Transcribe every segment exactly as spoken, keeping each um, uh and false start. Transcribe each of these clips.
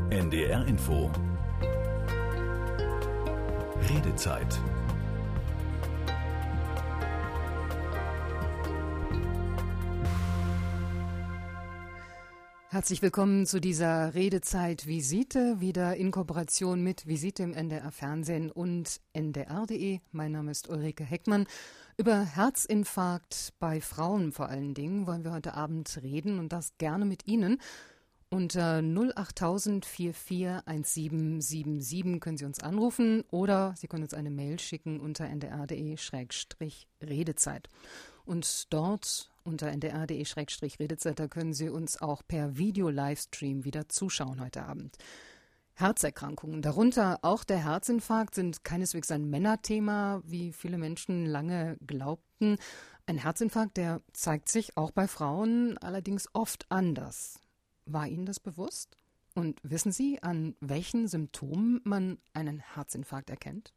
N D R Info Redezeit. Herzlich willkommen zu dieser Redezeit-Visite, wieder in Kooperation mit Visite im N D R Fernsehen und N D R punkt de. Mein Name ist Ulrike Heckmann. Über Herzinfarkt bei Frauen vor allen Dingen wollen wir heute Abend reden und das gerne mit Ihnen. Unter null acht tausend vier vier eins sieben sieben sieben können Sie uns anrufen oder Sie können uns eine Mail schicken unter n d r punkt de Schrägstrich Redezeit. Und dort unter n d r punkt de Schrägstrich Redezeit, da können Sie uns auch per Video-Livestream wieder zuschauen heute Abend. Herzerkrankungen, darunter auch der Herzinfarkt, sind keineswegs ein Männerthema, wie viele Menschen lange glaubten. Ein Herzinfarkt, der zeigt sich auch bei Frauen allerdings oft anders. War Ihnen das bewusst? Und wissen Sie, an welchen Symptomen man einen Herzinfarkt erkennt?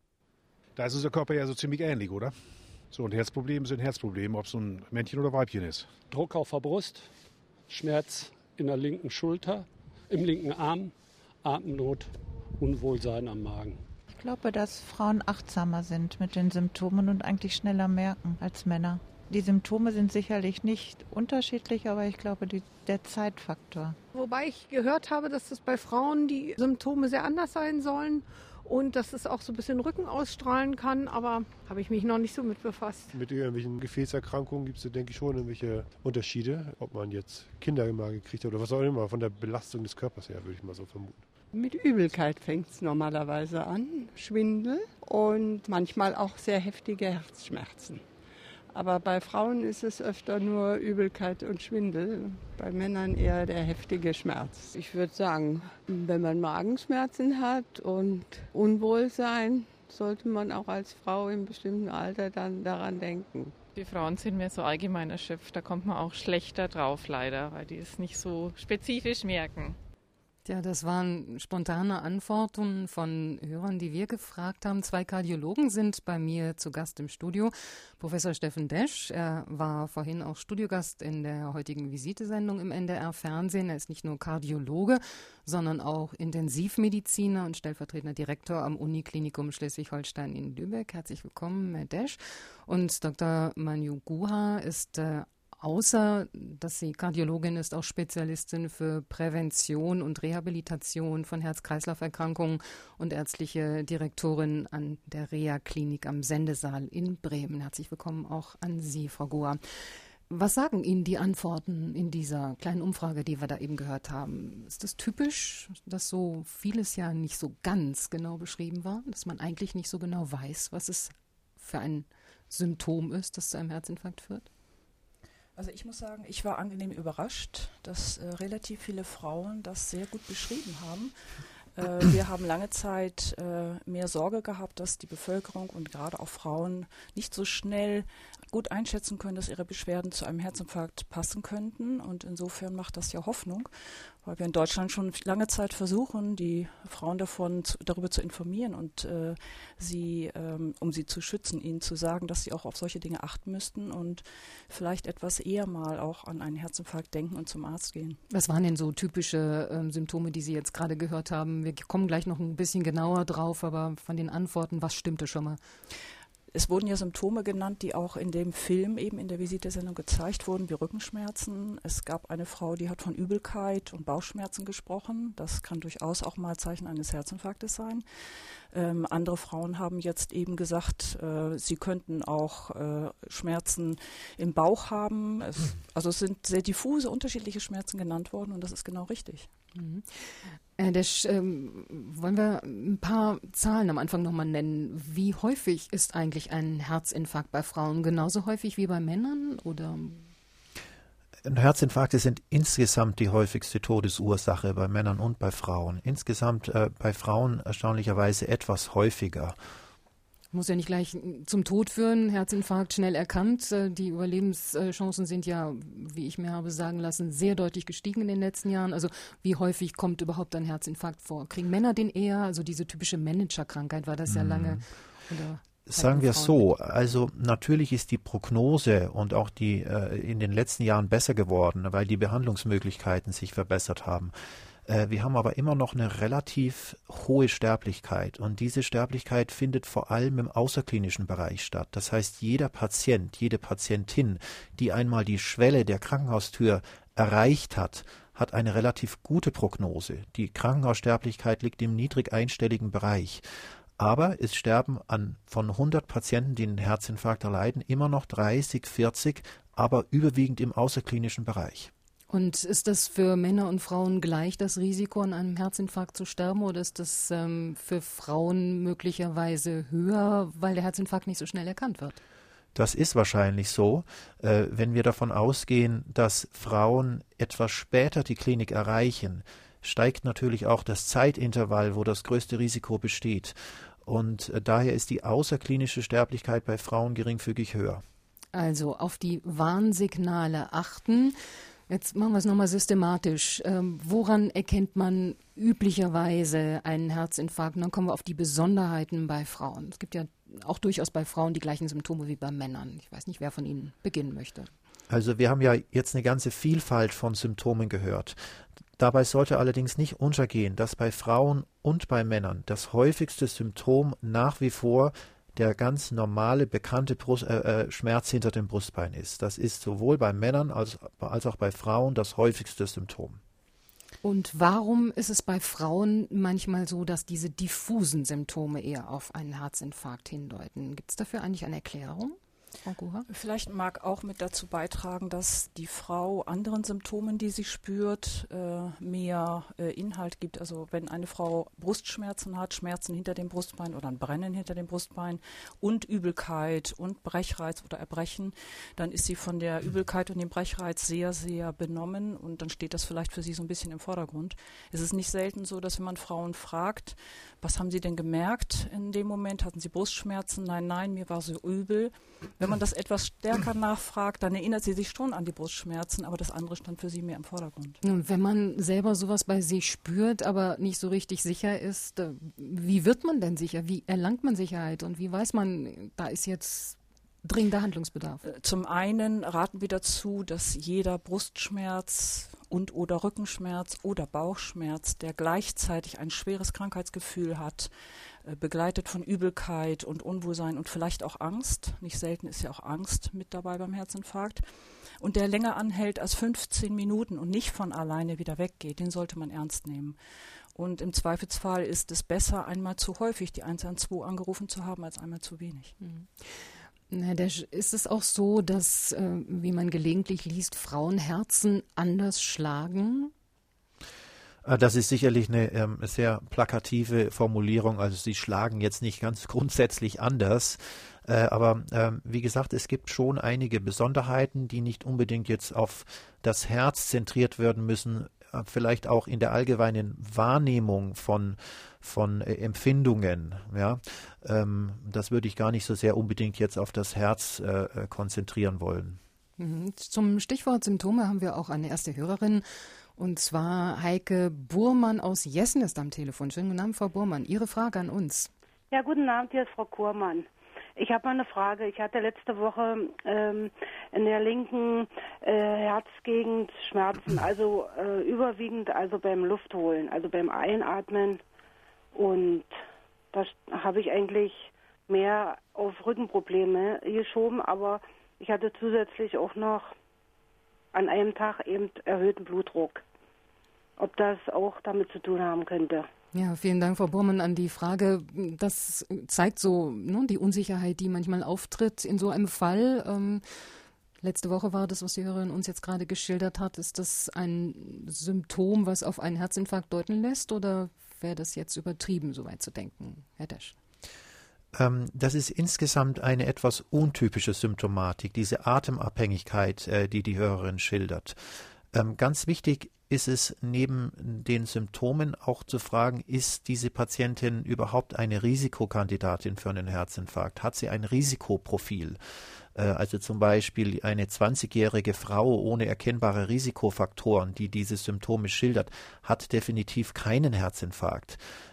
Da ist unser Körper ja so ziemlich ähnlich, oder? So, ein Herzproblem ist ein Herzproblem, ob es ein Männchen oder Weibchen ist. Druck auf der Brust, Schmerz in der linken Schulter, im linken Arm, Atemnot, Unwohlsein am Magen. Ich glaube, dass Frauen achtsamer sind mit den Symptomen und eigentlich schneller merken als Männer. Die Symptome sind sicherlich nicht unterschiedlich, aber ich glaube, die, der Zeitfaktor. Wobei ich gehört habe, dass es bei Frauen die Symptome sehr anders sein sollen und dass es auch so ein bisschen Rücken ausstrahlen kann, aber habe ich mich noch nicht so mit befasst. Mit irgendwelchen Gefäßerkrankungen gibt es, denke ich, schon irgendwelche Unterschiede, ob man jetzt Kinder mal gekriegt hat oder was auch immer, von der Belastung des Körpers her, würde ich mal so vermuten. Mit Übelkeit fängt es normalerweise an, Schwindel und manchmal auch sehr heftige Herzschmerzen. Aber bei Frauen ist es öfter nur Übelkeit und Schwindel, bei Männern eher der heftige Schmerz. Ich würde sagen, wenn man Magenschmerzen hat und Unwohlsein, sollte man auch als Frau im bestimmten Alter dann daran denken. Die Frauen sind mehr so allgemein erschöpft, da kommt man auch schlechter drauf leider, weil die es nicht so spezifisch merken. Ja, das waren spontane Antworten von Hörern, die wir gefragt haben. Zwei Kardiologen sind bei mir zu Gast im Studio. Professor Steffen Desch, er war vorhin auch Studiogast in der heutigen Visitesendung im N D R Fernsehen. Er ist nicht nur Kardiologe, sondern auch Intensivmediziner und stellvertretender Direktor am Uniklinikum Schleswig-Holstein in Lübeck. Herzlich willkommen, Herr Desch. Und Doktor Manju Guha ist äh, Außer, dass sie Kardiologin ist, auch Spezialistin für Prävention und Rehabilitation von Herz-Kreislauf-Erkrankungen und ärztliche Direktorin an der Reha-Klinik am Sendesaal in Bremen. Herzlich willkommen auch an Sie, Frau Guha. Was sagen Ihnen die Antworten in dieser kleinen Umfrage, die wir da eben gehört haben? Ist das typisch, dass so vieles ja nicht so ganz genau beschrieben war, dass man eigentlich nicht so genau weiß, was es für ein Symptom ist, das zu einem Herzinfarkt führt? Also ich muss sagen, ich war angenehm überrascht, dass äh, relativ viele Frauen das sehr gut beschrieben haben. Äh, wir haben lange Zeit äh, mehr Sorge gehabt, dass die Bevölkerung und gerade auch Frauen nicht so schnell gut einschätzen können, dass ihre Beschwerden zu einem Herzinfarkt passen könnten. Und insofern macht das ja Hoffnung, weil wir in Deutschland schon lange Zeit versuchen, die Frauen davon zu, darüber zu informieren und äh, sie, ähm, um sie zu schützen, ihnen zu sagen, dass sie auch auf solche Dinge achten müssten und vielleicht etwas eher mal auch an einen Herzinfarkt denken und zum Arzt gehen. Was waren denn so typische ähm, Symptome, die Sie jetzt gerade gehört haben? Wir kommen gleich noch ein bisschen genauer drauf, aber von den Antworten, was stimmte schon mal? Es wurden ja Symptome genannt, die auch in dem Film eben in der Visitesendung gezeigt wurden, wie Rückenschmerzen. Es gab eine Frau, die hat von Übelkeit und Bauchschmerzen gesprochen. Das kann durchaus auch mal Zeichen eines Herzinfarktes sein. Ähm, andere Frauen haben jetzt eben gesagt, äh, sie könnten auch äh, Schmerzen im Bauch haben. Es, also es sind sehr diffuse, unterschiedliche Schmerzen genannt worden und das ist genau richtig. Mhm. Herr Desch, ähm, wollen wir ein paar Zahlen am Anfang nochmal nennen? Wie häufig ist eigentlich ein Herzinfarkt bei Frauen? Genauso häufig wie bei Männern? Oder? Herzinfarkte sind insgesamt die häufigste Todesursache bei Männern und bei Frauen. Insgesamt äh, bei Frauen erstaunlicherweise etwas häufiger. Muss ja nicht gleich zum Tod führen, Herzinfarkt schnell erkannt. Die Überlebenschancen sind ja, wie ich mir habe sagen lassen, sehr deutlich gestiegen in den letzten Jahren. Also wie häufig kommt überhaupt ein Herzinfarkt vor? Kriegen Männer den eher? Also diese typische Managerkrankheit war das ja lange. Oder Sagen wir es so, also natürlich ist die Prognose und auch die äh, in den letzten Jahren besser geworden, weil die Behandlungsmöglichkeiten sich verbessert haben. Äh, wir haben aber immer noch eine relativ hohe Sterblichkeit. Und diese Sterblichkeit findet vor allem im außerklinischen Bereich statt. Das heißt, jeder Patient, jede Patientin, die einmal die Schwelle der Krankenhaustür erreicht hat, hat eine relativ gute Prognose. Die Krankenhaussterblichkeit liegt im niedrig einstelligen Bereich. Aber es sterben an, von hundert Patienten, die einen Herzinfarkt erleiden, immer noch dreißig, vierzig, aber überwiegend im außerklinischen Bereich. Und ist das für Männer und Frauen gleich, das Risiko, an einem Herzinfarkt zu sterben, oder ist das ähm, für Frauen möglicherweise höher, weil der Herzinfarkt nicht so schnell erkannt wird? Das ist wahrscheinlich so, äh, wenn wir davon ausgehen, dass Frauen etwas später die Klinik erreichen, steigt natürlich auch das Zeitintervall, wo das größte Risiko besteht. Und äh, daher ist die außerklinische Sterblichkeit bei Frauen geringfügig höher. Also auf die Warnsignale achten. Jetzt machen wir es nochmal systematisch. Ähm, woran erkennt man üblicherweise einen Herzinfarkt? Und dann kommen wir auf die Besonderheiten bei Frauen. Es gibt ja auch durchaus bei Frauen die gleichen Symptome wie bei Männern. Ich weiß nicht, wer von Ihnen beginnen möchte. Also wir haben ja jetzt eine ganze Vielfalt von Symptomen gehört. Dabei sollte allerdings nicht untergehen, dass bei Frauen und bei Männern das häufigste Symptom nach wie vor der ganz normale, bekannte Brust, äh, äh, Schmerz hinter dem Brustbein ist. Das ist sowohl bei Männern als, als auch bei Frauen das häufigste Symptom. Und warum ist es bei Frauen manchmal so, dass diese diffusen Symptome eher auf einen Herzinfarkt hindeuten? Gibt es dafür eigentlich eine Erklärung? Frau Guha? Vielleicht mag auch mit dazu beitragen, dass die Frau anderen Symptomen, die sie spürt, äh, mehr äh, Inhalt gibt. Also wenn eine Frau Brustschmerzen hat, Schmerzen hinter dem Brustbein oder ein Brennen hinter dem Brustbein und Übelkeit und Brechreiz oder Erbrechen, dann ist sie von der Übelkeit und dem Brechreiz sehr, sehr benommen und dann steht das vielleicht für sie so ein bisschen im Vordergrund. Es ist nicht selten so, dass wenn man Frauen fragt, was haben sie denn gemerkt in dem Moment? Hatten sie Brustschmerzen? Nein, nein, mir war so übel. Wenn man das etwas stärker nachfragt, dann erinnert sie sich schon an die Brustschmerzen, aber das andere stand für sie mehr im Vordergrund. Und wenn man selber sowas bei sich spürt, aber nicht so richtig sicher ist, wie wird man denn sicher? Wie erlangt man Sicherheit? Und wie weiß man, da ist jetzt dringender Handlungsbedarf? Zum einen raten wir dazu, dass jeder Brustschmerz und oder Rückenschmerz oder Bauchschmerz, der gleichzeitig ein schweres Krankheitsgefühl hat, begleitet von Übelkeit und Unwohlsein und vielleicht auch Angst. Nicht selten ist ja auch Angst mit dabei beim Herzinfarkt. Und der länger anhält als fünfzehn Minuten und nicht von alleine wieder weggeht, den sollte man ernst nehmen. Und im Zweifelsfall ist es besser, einmal zu häufig die eins eins zwei angerufen zu haben, als einmal zu wenig. Mhm. Herr Desch, ist es auch so, dass, äh, wie man gelegentlich liest, Frauenherzen anders schlagen? Das ist sicherlich eine ähm, sehr plakative Formulierung. Also sie schlagen jetzt nicht ganz grundsätzlich anders. Äh, aber ähm, wie gesagt, es gibt schon einige Besonderheiten, die nicht unbedingt jetzt auf das Herz zentriert werden müssen. Äh, vielleicht auch in der allgemeinen Wahrnehmung von, von äh, Empfindungen. Ja? Ähm, das würde ich gar nicht so sehr unbedingt jetzt auf das Herz äh, konzentrieren wollen. Mhm. Zum Stichwort Symptome haben wir auch eine erste Hörerin. Und zwar Heike Burmann aus Jessen ist am Telefon. Schönen guten Abend, Frau Burmann. Ihre Frage an uns. Ja, guten Abend, hier ist Frau Kurmann. Ich habe mal eine Frage. Ich hatte letzte Woche ähm, in der linken äh, Herzgegend Schmerzen, also äh, überwiegend also beim Luftholen, also beim Einatmen. Und da habe ich eigentlich mehr auf Rückenprobleme geschoben, aber ich hatte zusätzlich auch noch an einem Tag eben erhöhten Blutdruck. Ob das auch damit zu tun haben könnte. Ja, vielen Dank, Frau Burmann, an die Frage. Das zeigt so ne, die Unsicherheit, die manchmal auftritt in so einem Fall. Ähm, letzte Woche war das, was die Hörerin uns jetzt gerade geschildert hat. Ist das ein Symptom, was auf einen Herzinfarkt deuten lässt, oder wäre das jetzt übertrieben, so weit zu denken, Herr Desch? Ähm, das ist insgesamt eine etwas untypische Symptomatik, diese Atemabhängigkeit, äh, die die Hörerin schildert. Ähm, ganz wichtig ist es, neben den Symptomen auch zu fragen, ist diese Patientin überhaupt eine Risikokandidatin für einen Herzinfarkt? Hat sie ein Risikoprofil? Äh, also zum Beispiel eine zwanzigjährige Frau ohne erkennbare Risikofaktoren, die diese Symptome schildert, hat definitiv keinen Herzinfarkt.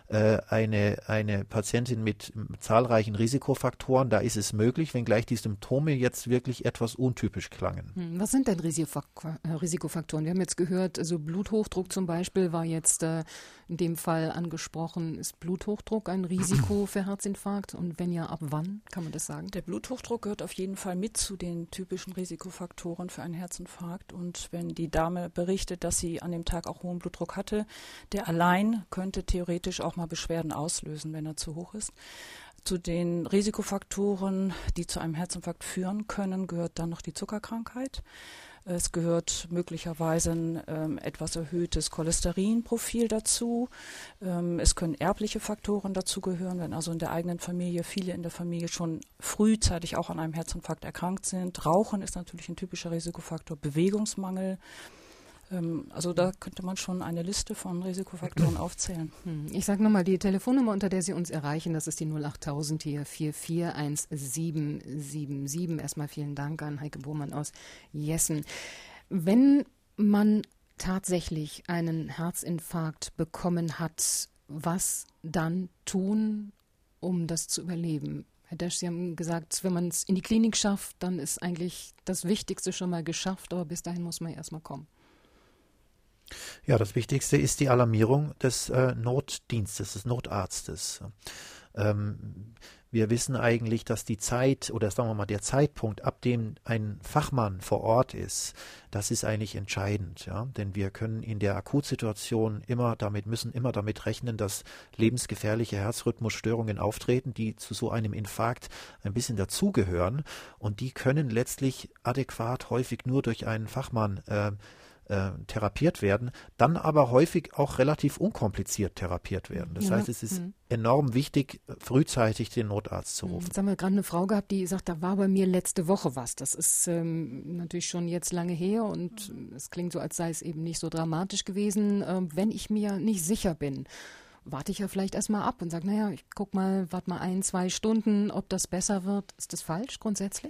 äh, eine, eine Patientin mit zahlreichen Risikofaktoren, da ist es möglich, wenngleich die Symptome jetzt wirklich etwas untypisch klangen. Was sind denn Risikofaktoren? Wir haben jetzt gehört, also Bluthochdruck zum Beispiel war jetzt äh, in dem Fall angesprochen. Ist Bluthochdruck ein Risiko für Herzinfarkt? Und wenn ja, ab wann kann man das sagen? Der Bluthochdruck gehört auf jeden Fall mit zu den typischen Risikofaktoren für einen Herzinfarkt. Und wenn die Dame berichtet, dass sie an dem Tag auch hohen Blutdruck hatte, der allein könnte theoretisch auch mal Beschwerden auslösen, wenn er zu hoch ist. Zu den Risikofaktoren, die zu einem Herzinfarkt führen können, gehört dann noch die Zuckerkrankheit. Es gehört möglicherweise ein ähm, etwas erhöhtes Cholesterinprofil dazu. Ähm, es können erbliche Faktoren dazu gehören, wenn also in der eigenen Familie viele in der Familie schon frühzeitig auch an einem Herzinfarkt erkrankt sind. Rauchen ist natürlich ein typischer Risikofaktor, Bewegungsmangel. Also da könnte man schon eine Liste von Risikofaktoren aufzählen. Ich sage nochmal die Telefonnummer, unter der Sie uns erreichen, das ist die null achttausend hier vier vier eins sieben sieben sieben. Erstmal vielen Dank an Heike Bohmann aus Jessen. Wenn man tatsächlich einen Herzinfarkt bekommen hat, was dann tun, um das zu überleben? Herr Desch, Sie haben gesagt, wenn man es in die Klinik schafft, dann ist eigentlich das Wichtigste schon mal geschafft, aber bis dahin muss man erstmal kommen. Ja, das Wichtigste ist die Alarmierung des äh, Notdienstes, des Notarztes. Ähm, wir wissen eigentlich, dass die Zeit oder sagen wir mal der Zeitpunkt, ab dem ein Fachmann vor Ort ist, das ist eigentlich entscheidend, ja, denn wir können in der Akutsituation immer damit müssen immer damit rechnen, dass lebensgefährliche Herzrhythmusstörungen auftreten, die zu so einem Infarkt ein bisschen dazugehören und die können letztlich adäquat häufig nur durch einen Fachmann äh, Äh, therapiert werden, dann aber häufig auch relativ unkompliziert therapiert werden. Das ja. heißt, es ist mhm. enorm wichtig, frühzeitig den Notarzt zu rufen. Jetzt haben wir gerade eine Frau gehabt, die sagt, da war bei mir letzte Woche was. Das ist ähm, natürlich schon jetzt lange her und es klingt so, als sei es eben nicht so dramatisch gewesen. Ähm, wenn ich mir nicht sicher bin, warte ich ja vielleicht erstmal ab und sage, naja, ich guck mal, warte mal ein, zwei Stunden, ob das besser wird. Ist das falsch grundsätzlich?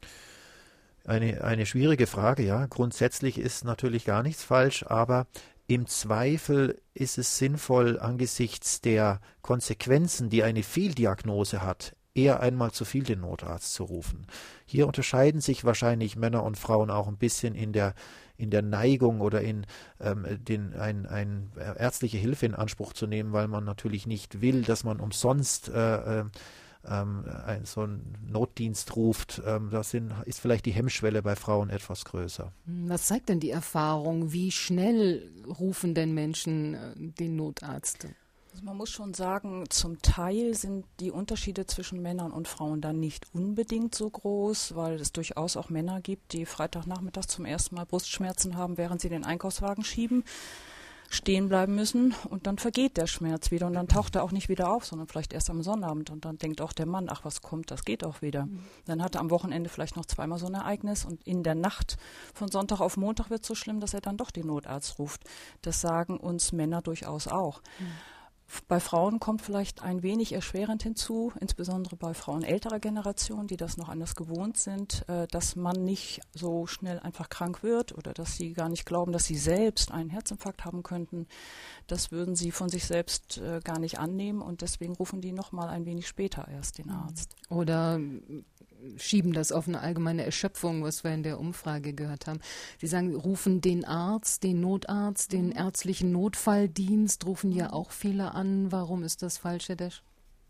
Eine, eine schwierige Frage, ja. Grundsätzlich ist natürlich gar nichts falsch, aber im Zweifel ist es sinnvoll, angesichts der Konsequenzen, die eine Fehldiagnose hat, eher einmal zu viel den Notarzt zu rufen. Hier unterscheiden sich wahrscheinlich Männer und Frauen auch ein bisschen in der, in der Neigung oder in ähm, den, ein, ein ärztliche Hilfe in Anspruch zu nehmen, weil man natürlich nicht will, dass man umsonst äh, äh, Ähm, ein, so einen Notdienst ruft, ähm, das sind, ist vielleicht die Hemmschwelle bei Frauen etwas größer. Was zeigt denn die Erfahrung? Wie schnell rufen denn Menschen äh, den Notarzt? Also man muss schon sagen, zum Teil sind die Unterschiede zwischen Männern und Frauen dann nicht unbedingt so groß, weil es durchaus auch Männer gibt, die Freitagnachmittags zum ersten Mal Brustschmerzen haben, während sie den Einkaufswagen schieben, stehen bleiben müssen und dann vergeht der Schmerz wieder und dann taucht er auch nicht wieder auf, sondern vielleicht erst am Sonnabend und dann denkt auch der Mann, ach was kommt, das geht auch wieder. Mhm. Dann hat er am Wochenende vielleicht noch zweimal so ein Ereignis und in der Nacht von Sonntag auf Montag wird es so schlimm, dass er dann doch den Notarzt ruft. Das sagen uns Männer durchaus auch. Mhm. Bei Frauen kommt vielleicht ein wenig erschwerend hinzu, insbesondere bei Frauen älterer Generation, die das noch anders gewohnt sind, äh, dass man nicht so schnell einfach krank wird oder dass sie gar nicht glauben, dass sie selbst einen Herzinfarkt haben könnten. Das würden sie von sich selbst äh, gar nicht annehmen und deswegen rufen die noch mal ein wenig später erst den Arzt. Oder schieben das auf eine allgemeine Erschöpfung, was wir in der Umfrage gehört haben. Sie sagen, rufen den Arzt, den Notarzt, den mhm. ärztlichen Notfalldienst, rufen ja auch viele an. Warum ist das falsch, Herr Desch?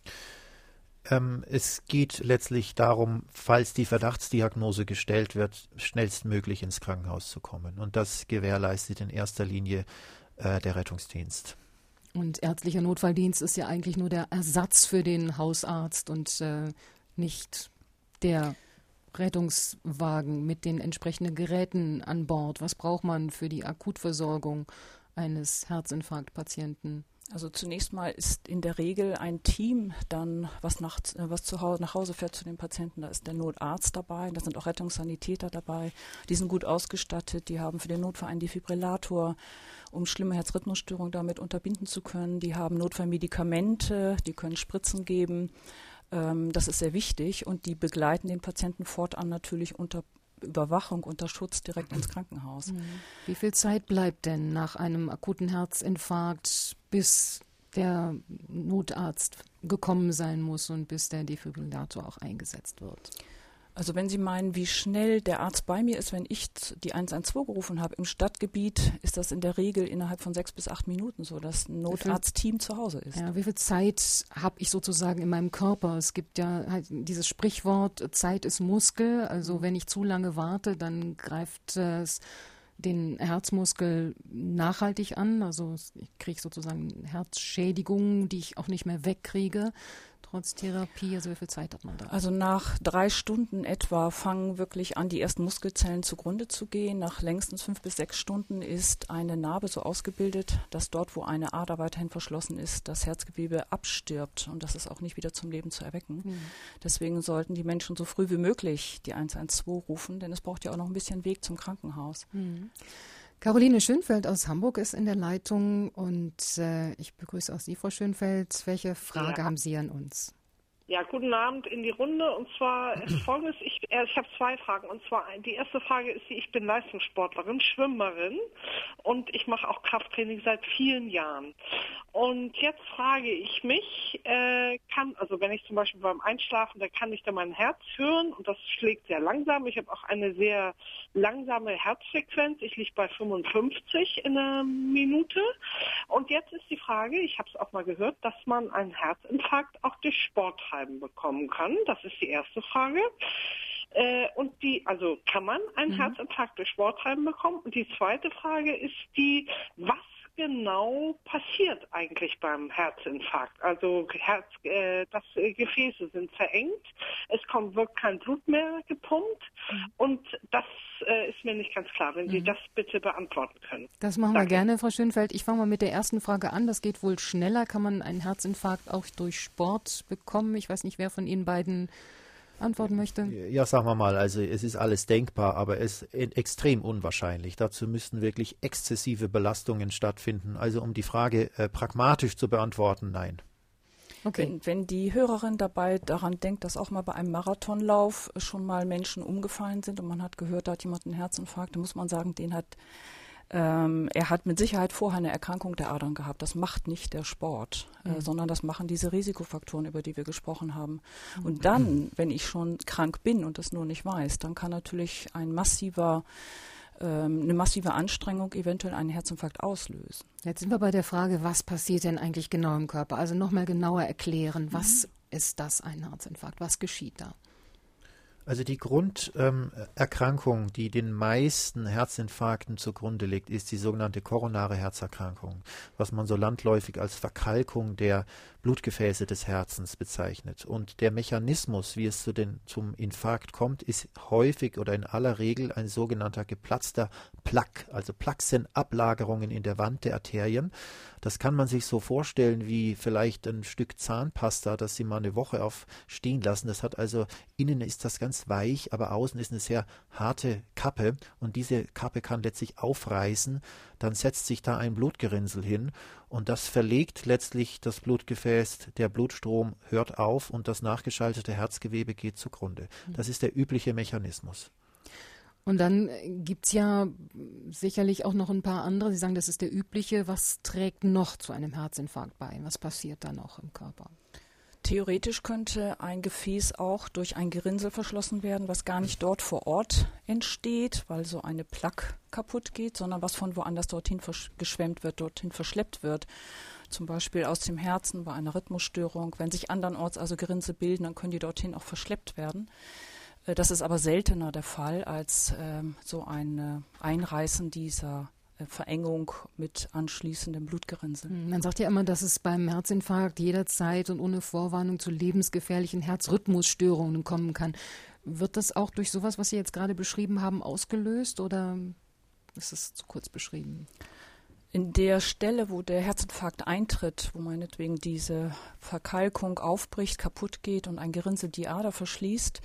Ähm, es geht letztlich darum, falls die Verdachtsdiagnose gestellt wird, schnellstmöglich ins Krankenhaus zu kommen. Und das gewährleistet in erster Linie äh, der Rettungsdienst. Und ärztlicher Notfalldienst ist ja eigentlich nur der Ersatz für den Hausarzt und äh, nicht der Rettungswagen mit den entsprechenden Geräten an Bord. Was braucht man für die Akutversorgung eines Herzinfarktpatienten? Also zunächst mal ist in der Regel ein Team dann, was, nach, was zu Hause, nach Hause fährt zu den Patienten. Da ist der Notarzt dabei, da sind auch Rettungssanitäter dabei. Die sind gut ausgestattet, die haben für den Notfall einen Defibrillator, um schlimme Herzrhythmusstörungen damit unterbinden zu können. Die haben Notfallmedikamente, die können Spritzen geben. Das ist sehr wichtig und die begleiten den Patienten fortan natürlich unter Überwachung, unter Schutz direkt ins Krankenhaus. Wie viel Zeit bleibt denn nach einem akuten Herzinfarkt, bis der Notarzt gekommen sein muss und bis der Defibrillator auch eingesetzt wird? Also wenn Sie meinen, wie schnell der Arzt bei mir ist, wenn ich die eins eins zwei gerufen habe, im Stadtgebiet ist das in der Regel innerhalb von sechs bis acht Minuten so, dass ein Notarztteam zu Hause ist. Ja, wie viel Zeit habe ich sozusagen in meinem Körper? Es gibt ja halt dieses Sprichwort, Zeit ist Muskel. Also wenn ich zu lange warte, dann greift es den Herzmuskel nachhaltig an. Also ich kriege sozusagen Herzschädigungen, die ich auch nicht mehr wegkriege. Trotz Therapie, also wie viel Zeit hat man da? Also nach drei Stunden etwa fangen wirklich an, die ersten Muskelzellen zugrunde zu gehen. Nach längstens fünf bis sechs Stunden ist eine Narbe so ausgebildet, dass dort, wo eine Ader weiterhin verschlossen ist, das Herzgewebe abstirbt und das ist auch nicht wieder zum Leben zu erwecken. Mhm. Deswegen sollten die Menschen so früh wie möglich die eins eins zwei rufen, denn es braucht ja auch noch ein bisschen Weg zum Krankenhaus. Mhm. Caroline Schönfeld aus Hamburg ist in der Leitung und äh, ich begrüße auch Sie, Frau Schönfeld. Welche Frage ja. haben Sie an uns? Ja, guten Abend in die Runde. Und zwar ist Folgendes, ich, äh, ich habe zwei Fragen. Und zwar die erste Frage ist die, ich bin Leistungssportlerin, Schwimmerin und ich mache auch Krafttraining seit vielen Jahren. Und jetzt frage ich mich, äh, kann, also wenn ich zum Beispiel beim Einschlafen, da kann ich dann mein Herz hören und das schlägt sehr langsam. Ich habe auch eine sehr langsame Herzfrequenz. Ich liege bei fünfundfünfzig in einer Minute. Und jetzt ist die Frage, ich habe es auch mal gehört, dass man einen Herzinfarkt auch durch Sporttreiben bekommen kann. Das ist die erste Frage. Äh, und die, also kann man einen mhm. Herzinfarkt durch Sporttreiben bekommen? Und die zweite Frage ist die, was genau passiert eigentlich beim Herzinfarkt? Also Herz, äh, das äh, Gefäße sind verengt, es kommt, wird kein Blut mehr gepumpt mhm. und das äh, ist mir nicht ganz klar. Wenn mhm. Sie das bitte beantworten können. Das machen Danke. wir gerne, Frau Schönfeld. Ich fange mal mit der ersten Frage an. Das geht wohl schneller. Kann man einen Herzinfarkt auch durch Sport bekommen? Ich weiß nicht, wer von Ihnen beiden antworten möchte? Ja, sagen wir mal, also es ist alles denkbar, aber es ist extrem unwahrscheinlich. Dazu müssten wirklich exzessive Belastungen stattfinden. Also um die Frage äh, pragmatisch zu beantworten, nein. Okay. Wenn, wenn die Hörerin dabei daran denkt, dass auch mal bei einem Marathonlauf schon mal Menschen umgefallen sind und man hat gehört, da hat jemand einen Herzinfarkt, dann muss man sagen, den hat Ähm, er hat mit Sicherheit vorher eine Erkrankung der Adern gehabt. Das macht nicht der Sport, mhm. äh, sondern das machen diese Risikofaktoren, über die wir gesprochen haben. Mhm. Und dann, wenn ich schon krank bin und das nur nicht weiß, dann kann natürlich ein massiver, ähm, eine massive Anstrengung eventuell einen Herzinfarkt auslösen. Jetzt sind wir bei der Frage, was passiert denn eigentlich genau im Körper? Also nochmal genauer erklären, was mhm. ist das, ein Herzinfarkt? Was geschieht da? Also die Grunderkrankung, ähm, die den meisten Herzinfarkten zugrunde liegt, ist die sogenannte koronare Herzerkrankung, was man so landläufig als Verkalkung der Blutgefäße des Herzens bezeichnet. Und der Mechanismus, wie es zu den, zum Infarkt kommt, ist häufig oder in aller Regel ein sogenannter geplatzter Plaque. Also Plaques sind Ablagerungen in der Wand der Arterien. Das kann man sich so vorstellen wie vielleicht ein Stück Zahnpasta, das Sie mal eine Woche auf stehen lassen. Das hat also, innen ist das ganz weich, aber außen ist eine sehr harte Kappe und diese Kappe kann letztlich aufreißen. Dann setzt sich da ein Blutgerinnsel hin und das verlegt letztlich das Blutgefäß, der Blutstrom hört auf und das nachgeschaltete Herzgewebe geht zugrunde. Das ist der übliche Mechanismus. Und dann gibt es ja sicherlich auch noch ein paar andere. Sie sagen, das ist der übliche. Was trägt noch zu einem Herzinfarkt bei? Was passiert da noch im Körper? Theoretisch könnte ein Gefäß auch durch ein Gerinnsel verschlossen werden, was gar nicht dort vor Ort entsteht, weil so eine Plaque kaputt geht, sondern was von woanders dorthin geschwemmt wird, dorthin verschleppt wird. Zum Beispiel aus dem Herzen bei einer Rhythmusstörung. Wenn sich andernorts also Gerinnsel bilden, dann können die dorthin auch verschleppt werden. Das ist aber seltener der Fall als ähm, so ein äh, Einreißen dieser äh, Verengung mit anschließendem Blutgerinnsel. Man sagt ja immer, dass es beim Herzinfarkt jederzeit und ohne Vorwarnung zu lebensgefährlichen Herzrhythmusstörungen kommen kann. Wird das auch durch sowas, was Sie jetzt gerade beschrieben haben, ausgelöst oder ist es zu kurz beschrieben? In der Stelle, wo der Herzinfarkt eintritt, wo meinetwegen diese Verkalkung aufbricht, kaputt geht und ein Gerinnsel die Ader verschließt,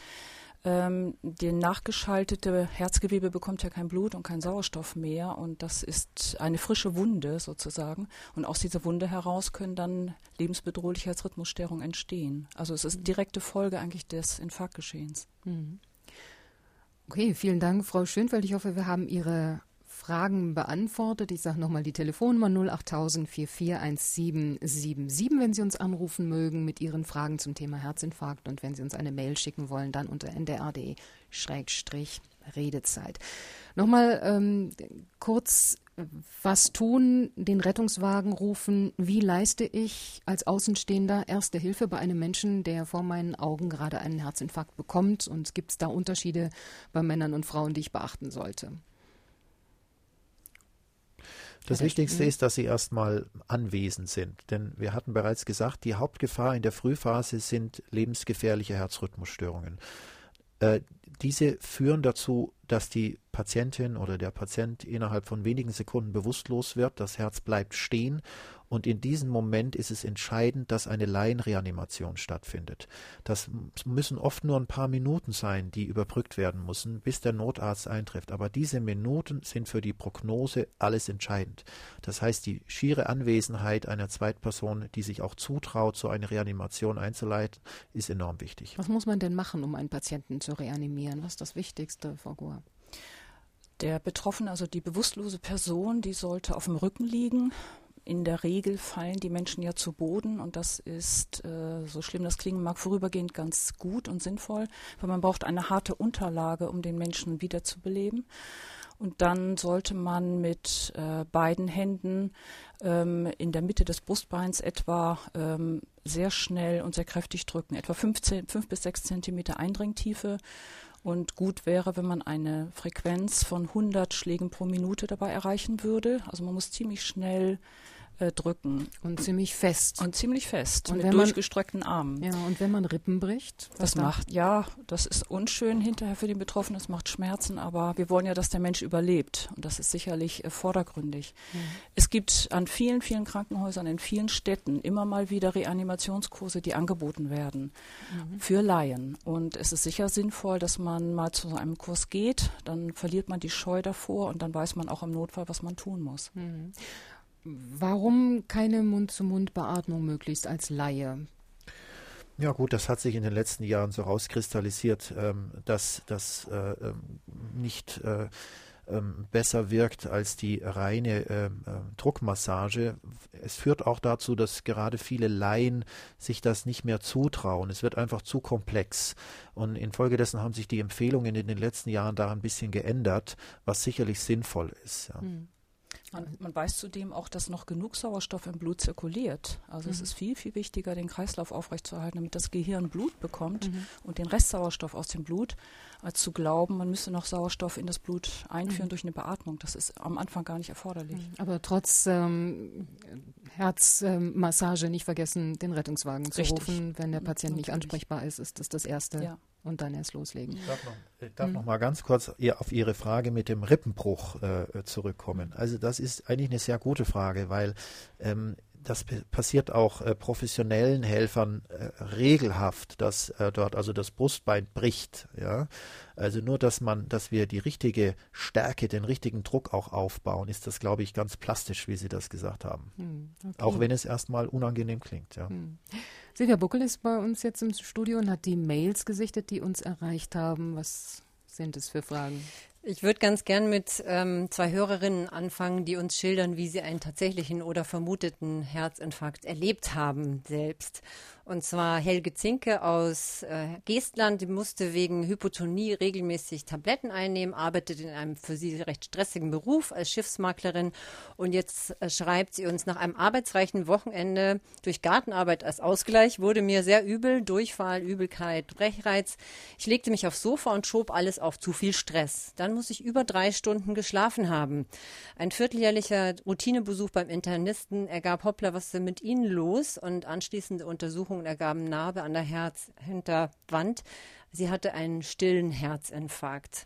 Ähm, der nachgeschaltete Herzgewebe bekommt ja kein Blut und keinen Sauerstoff mehr und das ist eine frische Wunde sozusagen und aus dieser Wunde heraus können dann lebensbedrohliche Herzrhythmusstörungen entstehen. Also es ist direkte Folge eigentlich des Infarktgeschehens. Okay, vielen Dank, Frau Schönfeld. Ich hoffe, wir haben Ihre Fragen beantwortet. Ich sage nochmal die Telefonnummer null acht tausend vier vier eins sieben sieben sieben, wenn Sie uns anrufen mögen mit Ihren Fragen zum Thema Herzinfarkt. Und wenn Sie uns eine Mail schicken wollen, dann unter n d r punkt d e Schrägstrich Redezeit. Nochmal ähm, kurz, was tun, den Rettungswagen rufen, wie leiste ich als Außenstehender erste Hilfe bei einem Menschen, der vor meinen Augen gerade einen Herzinfarkt bekommt, und gibt es da Unterschiede bei Männern und Frauen, die ich beachten sollte? Das Wichtigste ist, dass Sie erstmal anwesend sind, denn wir hatten bereits gesagt, die Hauptgefahr in der Frühphase sind lebensgefährliche Herzrhythmusstörungen. Äh, diese führen dazu, dass die Patientin oder der Patient innerhalb von wenigen Sekunden bewusstlos wird, das Herz bleibt stehen, und in diesem Moment ist es entscheidend, dass eine Laienreanimation stattfindet. Das müssen oft nur ein paar Minuten sein, die überbrückt werden müssen, bis der Notarzt eintrifft. Aber diese Minuten sind für die Prognose alles entscheidend. Das heißt, die schiere Anwesenheit einer Zweitperson, die sich auch zutraut, so eine Reanimation einzuleiten, ist enorm wichtig. Was muss man denn machen, um einen Patienten zu reanimieren? Was ist das Wichtigste, Frau Gohr? Der Betroffene, also die bewusstlose Person, die sollte auf dem Rücken liegen. In der Regel fallen die Menschen ja zu Boden, und das ist, äh, so schlimm das klingen mag, vorübergehend ganz gut und sinnvoll, weil man braucht eine harte Unterlage, um den Menschen wiederzubeleben. Und dann sollte man mit äh, beiden Händen ähm, in der Mitte des Brustbeins etwa ähm, sehr schnell und sehr kräftig drücken, etwa fünf bis sechs Zentimeter Eindringtiefe. Und gut wäre, wenn man eine Frequenz von hundert Schlägen pro Minute dabei erreichen würde. Also man muss ziemlich schnell äh, drücken. Und ziemlich fest. Und ziemlich fest, und mit wenn durchgestreckten man, Armen. Ja, und wenn man Rippen bricht? Das macht, ja, das ist unschön hinterher für den Betroffenen, das macht Schmerzen, aber wir wollen ja, dass der Mensch überlebt. Und das ist sicherlich äh, vordergründig. Mhm. Es gibt an vielen, vielen Krankenhäusern, in vielen Städten immer mal wieder Reanimationskurse, die angeboten werden mhm. für Laien. Und es ist sicher sinnvoll, dass man mal zu so einem Kurs geht, dann verliert man die Scheu davor und dann weiß man auch im Notfall, was man tun muss. Mhm. Warum keine Mund-zu-Mund-Beatmung möglichst als Laie? Ja gut, das hat sich in den letzten Jahren so rauskristallisiert, ähm, dass das äh, nicht äh, ähm, besser wirkt als die reine äh, äh, Druckmassage. Es führt auch dazu, dass gerade viele Laien sich das nicht mehr zutrauen. Es wird einfach zu komplex. Und infolgedessen haben sich die Empfehlungen in den letzten Jahren da ein bisschen geändert, was sicherlich sinnvoll ist. Ja. Mhm. Man, man weiß zudem auch, dass noch genug Sauerstoff im Blut zirkuliert. Also mhm. es ist viel, viel wichtiger, den Kreislauf aufrechtzuerhalten, damit das Gehirn Blut bekommt mhm. und den Restsauerstoff aus dem Blut, als zu glauben, man müsste noch Sauerstoff in das Blut einführen mhm. durch eine Beatmung. Das ist am Anfang gar nicht erforderlich. Aber trotz ähm, Herzmassage ähm, nicht vergessen, den Rettungswagen zu Richtig. rufen. Wenn der Patient Natürlich. nicht ansprechbar ist, ist das das Erste. Ja. Und dann erst loslegen. Ich darf noch, ich darf mhm. noch mal ganz kurz auf Ihre Frage mit dem Rippenbruch äh, zurückkommen. Also das ist eigentlich eine sehr gute Frage, weil ähm, das p- passiert auch äh, professionellen Helfern äh, regelhaft, dass äh, dort also das Brustbein bricht. Ja? Also nur, dass man, dass wir die richtige Stärke, den richtigen Druck auch aufbauen, ist das, glaube ich, ganz plastisch, wie Sie das gesagt haben. Mhm. Okay. Auch wenn es erstmal unangenehm klingt. Ja. Mhm. Silvia Buckel ist bei uns jetzt im Studio und hat die Mails gesichtet, die uns erreicht haben. Was sind es für Fragen? Ich würde ganz gern mit ähm, zwei Hörerinnen anfangen, die uns schildern, wie sie einen tatsächlichen oder vermuteten Herzinfarkt erlebt haben selbst. Und zwar Helge Zinke aus äh, Geestland, die musste wegen Hypotonie regelmäßig Tabletten einnehmen, arbeitet in einem für sie recht stressigen Beruf als Schiffsmaklerin. Und jetzt äh, schreibt sie uns, nach einem arbeitsreichen Wochenende durch Gartenarbeit als Ausgleich wurde mir sehr übel, Durchfall, Übelkeit, Brechreiz. Ich legte mich aufs Sofa und schob alles auf zu viel Stress. Dann muss ich über drei Stunden geschlafen haben. Ein vierteljährlicher Routinebesuch beim Internisten ergab, hoppla, was ist denn mit Ihnen los? Und anschließende Untersuchungen ergaben Narbe an der Herzhinterwand. Sie hatte einen stillen Herzinfarkt.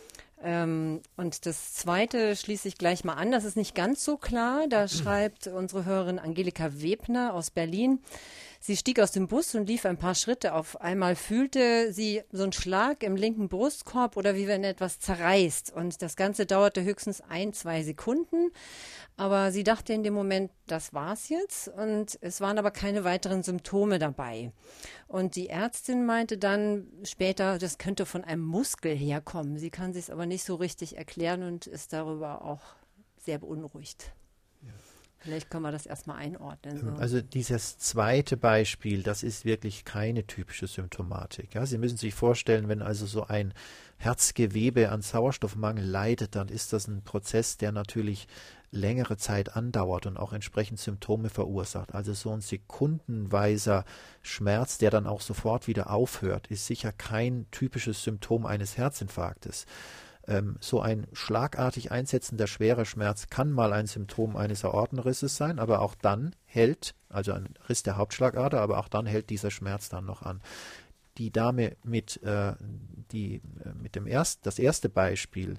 Ähm, und das Zweite schließe ich gleich mal an. Das ist nicht ganz so klar. Da schreibt unsere Hörerin Angelika Webner aus Berlin. Sie stieg aus dem Bus und lief ein paar Schritte. Auf einmal fühlte sie so einen Schlag im linken Brustkorb oder wie wenn etwas zerreißt. Und das Ganze dauerte höchstens ein, zwei Sekunden. Aber sie dachte in dem Moment, das war's jetzt. Und es waren aber keine weiteren Symptome dabei. Und die Ärztin meinte dann später, das könnte von einem Muskel herkommen. Sie kann sich es aber nicht so richtig erklären und ist darüber auch sehr beunruhigt. Vielleicht können wir das erstmal einordnen. So. Also dieses zweite Beispiel, das ist wirklich keine typische Symptomatik. Ja, Sie müssen sich vorstellen, wenn also so ein Herzgewebe an Sauerstoffmangel leidet, dann ist das ein Prozess, der natürlich längere Zeit andauert und auch entsprechend Symptome verursacht. Also so ein sekundenweiser Schmerz, der dann auch sofort wieder aufhört, ist sicher kein typisches Symptom eines Herzinfarktes. Ähm, so ein schlagartig einsetzender schwerer Schmerz kann mal ein Symptom eines Aortenrisses sein, aber auch dann hält, also ein Riss der Hauptschlagader, aber auch dann hält dieser Schmerz dann noch an. Die Dame mit, äh, die, äh, mit dem erst, das erste Beispiel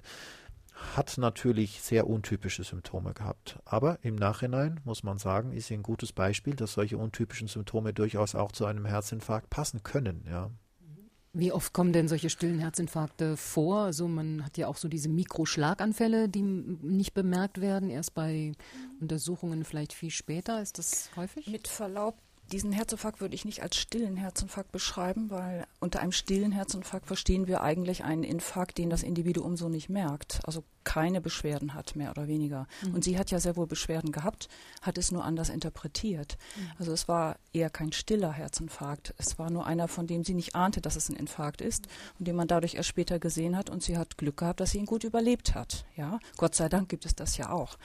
hat natürlich sehr untypische Symptome gehabt. Aber im Nachhinein, muss man sagen, ist sie ein gutes Beispiel, dass solche untypischen Symptome durchaus auch zu einem Herzinfarkt passen können, ja. Wie oft kommen denn solche stillen Herzinfarkte vor? Also man hat ja auch so diese Mikroschlaganfälle, die nicht bemerkt werden, erst bei Untersuchungen vielleicht viel später. Ist das häufig? Mit Verlaub, diesen Herzinfarkt würde ich nicht als stillen Herzinfarkt beschreiben, weil unter einem stillen Herzinfarkt verstehen wir eigentlich einen Infarkt, den das Individuum so nicht merkt, also keine Beschwerden hat, mehr oder weniger. Mhm. Und sie hat ja sehr wohl Beschwerden gehabt, hat es nur anders interpretiert. Mhm. Also es war eher kein stiller Herzinfarkt, es war nur einer, von dem sie nicht ahnte, dass es ein Infarkt ist und den man dadurch erst später gesehen hat und sie hat Glück gehabt, dass sie ihn gut überlebt hat. Ja? Gott sei Dank gibt es das ja auch.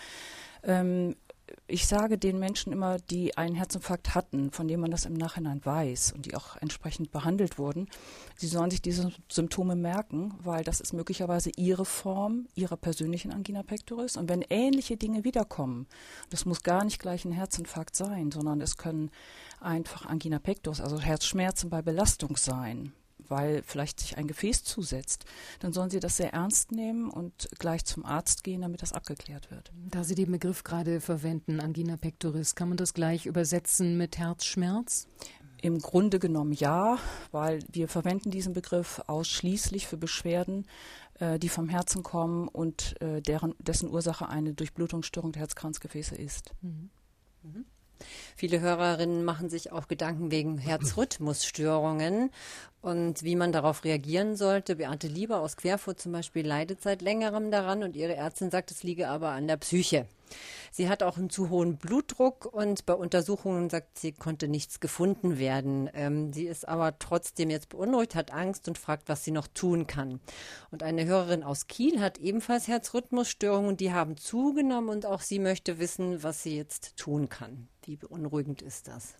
Ähm, Ich sage den Menschen immer, die einen Herzinfarkt hatten, von dem man das im Nachhinein weiß und die auch entsprechend behandelt wurden, sie sollen sich diese Symptome merken, weil das ist möglicherweise ihre Form ihrer persönlichen Angina pectoris. Und wenn ähnliche Dinge wiederkommen, das muss gar nicht gleich ein Herzinfarkt sein, sondern es können einfach Angina pectoris, also Herzschmerzen bei Belastung sein, weil vielleicht sich ein Gefäß zusetzt, dann sollen Sie das sehr ernst nehmen und gleich zum Arzt gehen, damit das abgeklärt wird. Da Sie den Begriff gerade verwenden, Angina pectoris, kann man das gleich übersetzen mit Herzschmerz? Im Grunde genommen ja, weil wir verwenden diesen Begriff ausschließlich für Beschwerden, äh, die vom Herzen kommen und äh, deren, dessen Ursache eine Durchblutungsstörung der Herzkranzgefäße ist. Mhm. Mhm. Viele Hörerinnen machen sich auch Gedanken wegen Herzrhythmusstörungen und wie man darauf reagieren sollte. Beate Lieber aus Querfurt zum Beispiel leidet seit längerem daran und ihre Ärztin sagt, es liege aber an der Psyche. Sie hat auch einen zu hohen Blutdruck und bei Untersuchungen sagt sie, konnte nichts gefunden werden. Ähm, sie ist aber trotzdem jetzt beunruhigt, hat Angst und fragt, was sie noch tun kann. Und eine Hörerin aus Kiel hat ebenfalls Herzrhythmusstörungen, die haben zugenommen und auch sie möchte wissen, was sie jetzt tun kann. Wie beunruhigend ist das?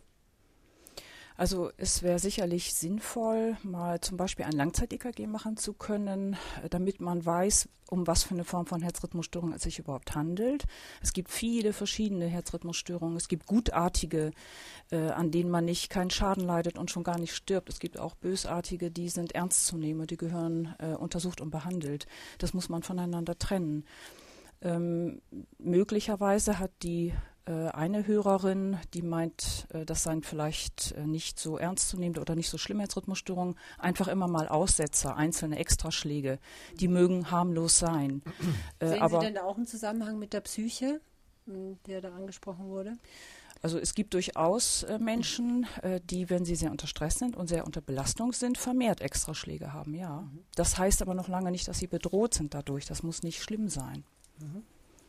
Also es wäre sicherlich sinnvoll, mal zum Beispiel ein Langzeit-E K G machen zu können, damit man weiß, um was für eine Form von Herzrhythmusstörung es sich überhaupt handelt. Es gibt viele verschiedene Herzrhythmusstörungen. Es gibt gutartige, äh, an denen man nicht keinen Schaden leidet und schon gar nicht stirbt. Es gibt auch bösartige, die sind ernst zu nehmen und die gehören äh, untersucht und behandelt. Das muss man voneinander trennen. Ähm, möglicherweise hat die eine Hörerin, die meint, das seien vielleicht nicht so ernstzunehmende oder nicht so schlimme Herzrhythmusstörungen, einfach immer mal Aussetzer, einzelne Extraschläge, die mögen harmlos sein. Sehen Aber Sie denn da auch einen Zusammenhang mit der Psyche, der da angesprochen wurde? Also es gibt durchaus äh, Menschen, äh, die, wenn sie sehr unter Stress sind und sehr unter Belastung sind, vermehrt Extraschläge haben, ja. Mhm. Das heißt aber noch lange nicht, dass sie bedroht sind dadurch. Das muss nicht schlimm sein. Mhm.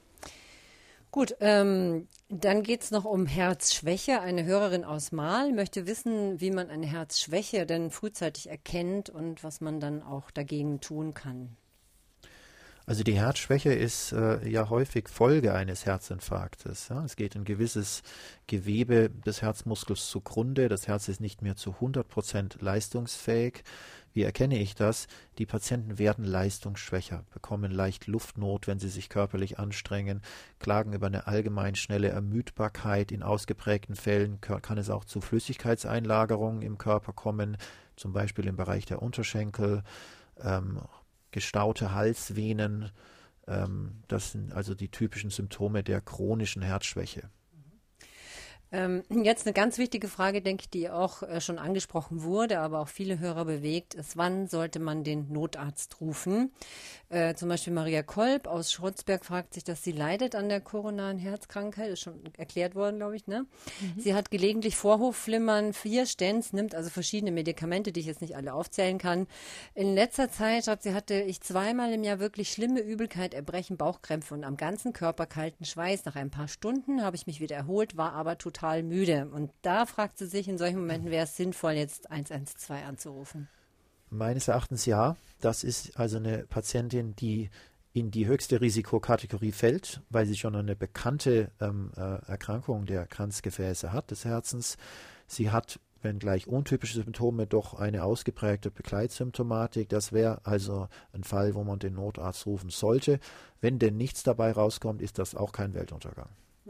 Gut, ähm, dann geht es noch um Herzschwäche. Eine Hörerin aus Mahl möchte wissen, wie man eine Herzschwäche denn frühzeitig erkennt und was man dann auch dagegen tun kann. Also die Herzschwäche ist äh, ja häufig Folge eines Herzinfarktes. Ja? Es geht ein gewisses Gewebe des Herzmuskels zugrunde. Das Herz ist nicht mehr zu hundert Prozent leistungsfähig. Wie erkenne ich das? Die Patienten werden leistungsschwächer, bekommen leicht Luftnot, wenn sie sich körperlich anstrengen, klagen über eine allgemein schnelle Ermüdbarkeit. In ausgeprägten Fällen kann es auch zu Flüssigkeitseinlagerungen im Körper kommen, zum Beispiel im Bereich der Unterschenkel, ähm, gestaute Halsvenen. Ähm, das sind also die typischen Symptome der chronischen Herzschwäche. Ähm, jetzt eine ganz wichtige Frage, denke ich, die auch äh, schon angesprochen wurde, aber auch viele Hörer bewegt, ist, wann sollte man den Notarzt rufen? Äh, zum Beispiel Maria Kolb aus Schrutzberg fragt sich, dass sie leidet an der koronaren Herzkrankheit, ist schon erklärt worden, glaube ich, ne? Mhm. Sie hat gelegentlich Vorhofflimmern, vier Stents, nimmt also verschiedene Medikamente, die ich jetzt nicht alle aufzählen kann. In letzter Zeit, schreibt sie, hatte ich zweimal im Jahr wirklich schlimme Übelkeit, Erbrechen, Bauchkrämpfe und am ganzen Körper kalten Schweiß. Nach ein paar Stunden habe ich mich wieder erholt, war aber total müde. Und da fragt sie sich, in solchen Momenten wäre es sinnvoll, jetzt eins eins zwei anzurufen. Meines Erachtens ja. Das ist also eine Patientin, die in die höchste Risikokategorie fällt, weil sie schon eine bekannte ähm, äh, Erkrankung der Kranzgefäße hat, des Herzens. Sie hat, wenngleich untypische Symptome, doch eine ausgeprägte Begleitsymptomatik. Das wäre also ein Fall, wo man den Notarzt rufen sollte. Wenn denn nichts dabei rauskommt, ist das auch kein Weltuntergang.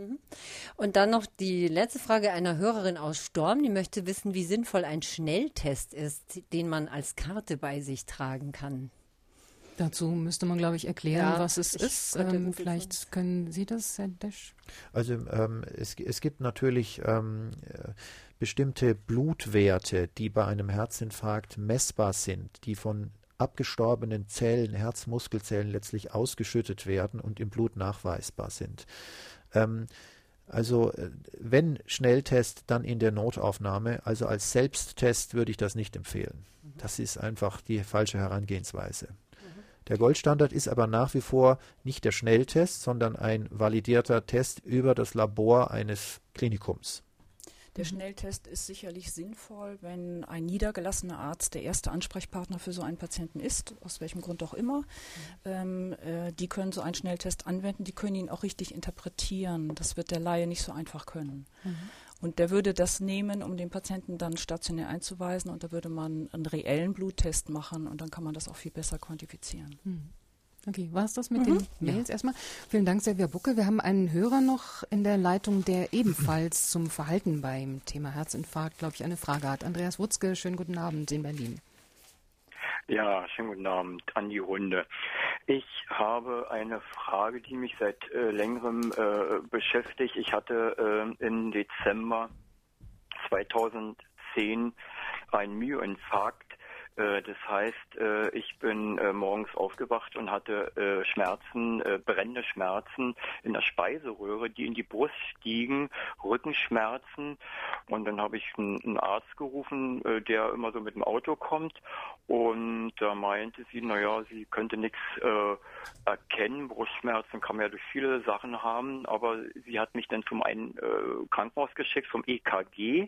Und dann noch die letzte Frage einer Hörerin aus Storm, die möchte wissen, wie sinnvoll ein Schnelltest ist, den man als Karte bei sich tragen kann. Dazu müsste man, glaube ich, erklären, ja, was es ist. Ähm, vielleicht sein. Können Sie das, Herr Desch? Also ähm, es, es gibt natürlich ähm, bestimmte Blutwerte, die bei einem Herzinfarkt messbar sind, die von abgestorbenen Zellen, Herzmuskelzellen letztlich ausgeschüttet werden und im Blut nachweisbar sind. Ähm, also wenn Schnelltest, dann in der Notaufnahme. Also als Selbsttest würde ich das nicht empfehlen. Mhm. Das ist einfach die falsche Herangehensweise. Mhm. Der Goldstandard ist aber nach wie vor nicht der Schnelltest, sondern ein validierter Test über das Labor eines Klinikums. Der Schnelltest ist sicherlich sinnvoll, wenn ein niedergelassener Arzt der erste Ansprechpartner für so einen Patienten ist, aus welchem Grund auch immer. Mhm. Ähm, äh, die können so einen Schnelltest anwenden, die können ihn auch richtig interpretieren. Das wird der Laie nicht so einfach können. Mhm. Und der würde das nehmen, um den Patienten dann stationär einzuweisen, und da würde man einen reellen Bluttest machen und dann kann man das auch viel besser quantifizieren. Mhm. Okay, war es das mit mhm. den Mails ja. erstmal? Vielen Dank, Silvia Bucke. Wir haben einen Hörer noch in der Leitung, der ebenfalls zum Verhalten beim Thema Herzinfarkt, glaube ich, eine Frage hat. Andreas Wutzke, schönen guten Abend in Berlin. Ja, schönen guten Abend an die Runde. Ich habe eine Frage, die mich seit äh, längerem äh, beschäftigt. Ich hatte äh, im Dezember zweitausendzehn einen Myoinfarkt. Das heißt, ich bin morgens aufgewacht und hatte Schmerzen, brennende Schmerzen in der Speiseröhre, die in die Brust stiegen, Rückenschmerzen. Und dann habe ich einen Arzt gerufen, der immer so mit dem Auto kommt. Und da meinte sie, naja, sie könnte nichts erkennen. Brustschmerzen kann man ja durch viele Sachen haben. Aber sie hat mich dann zum einen Krankenhaus geschickt, zum E K G.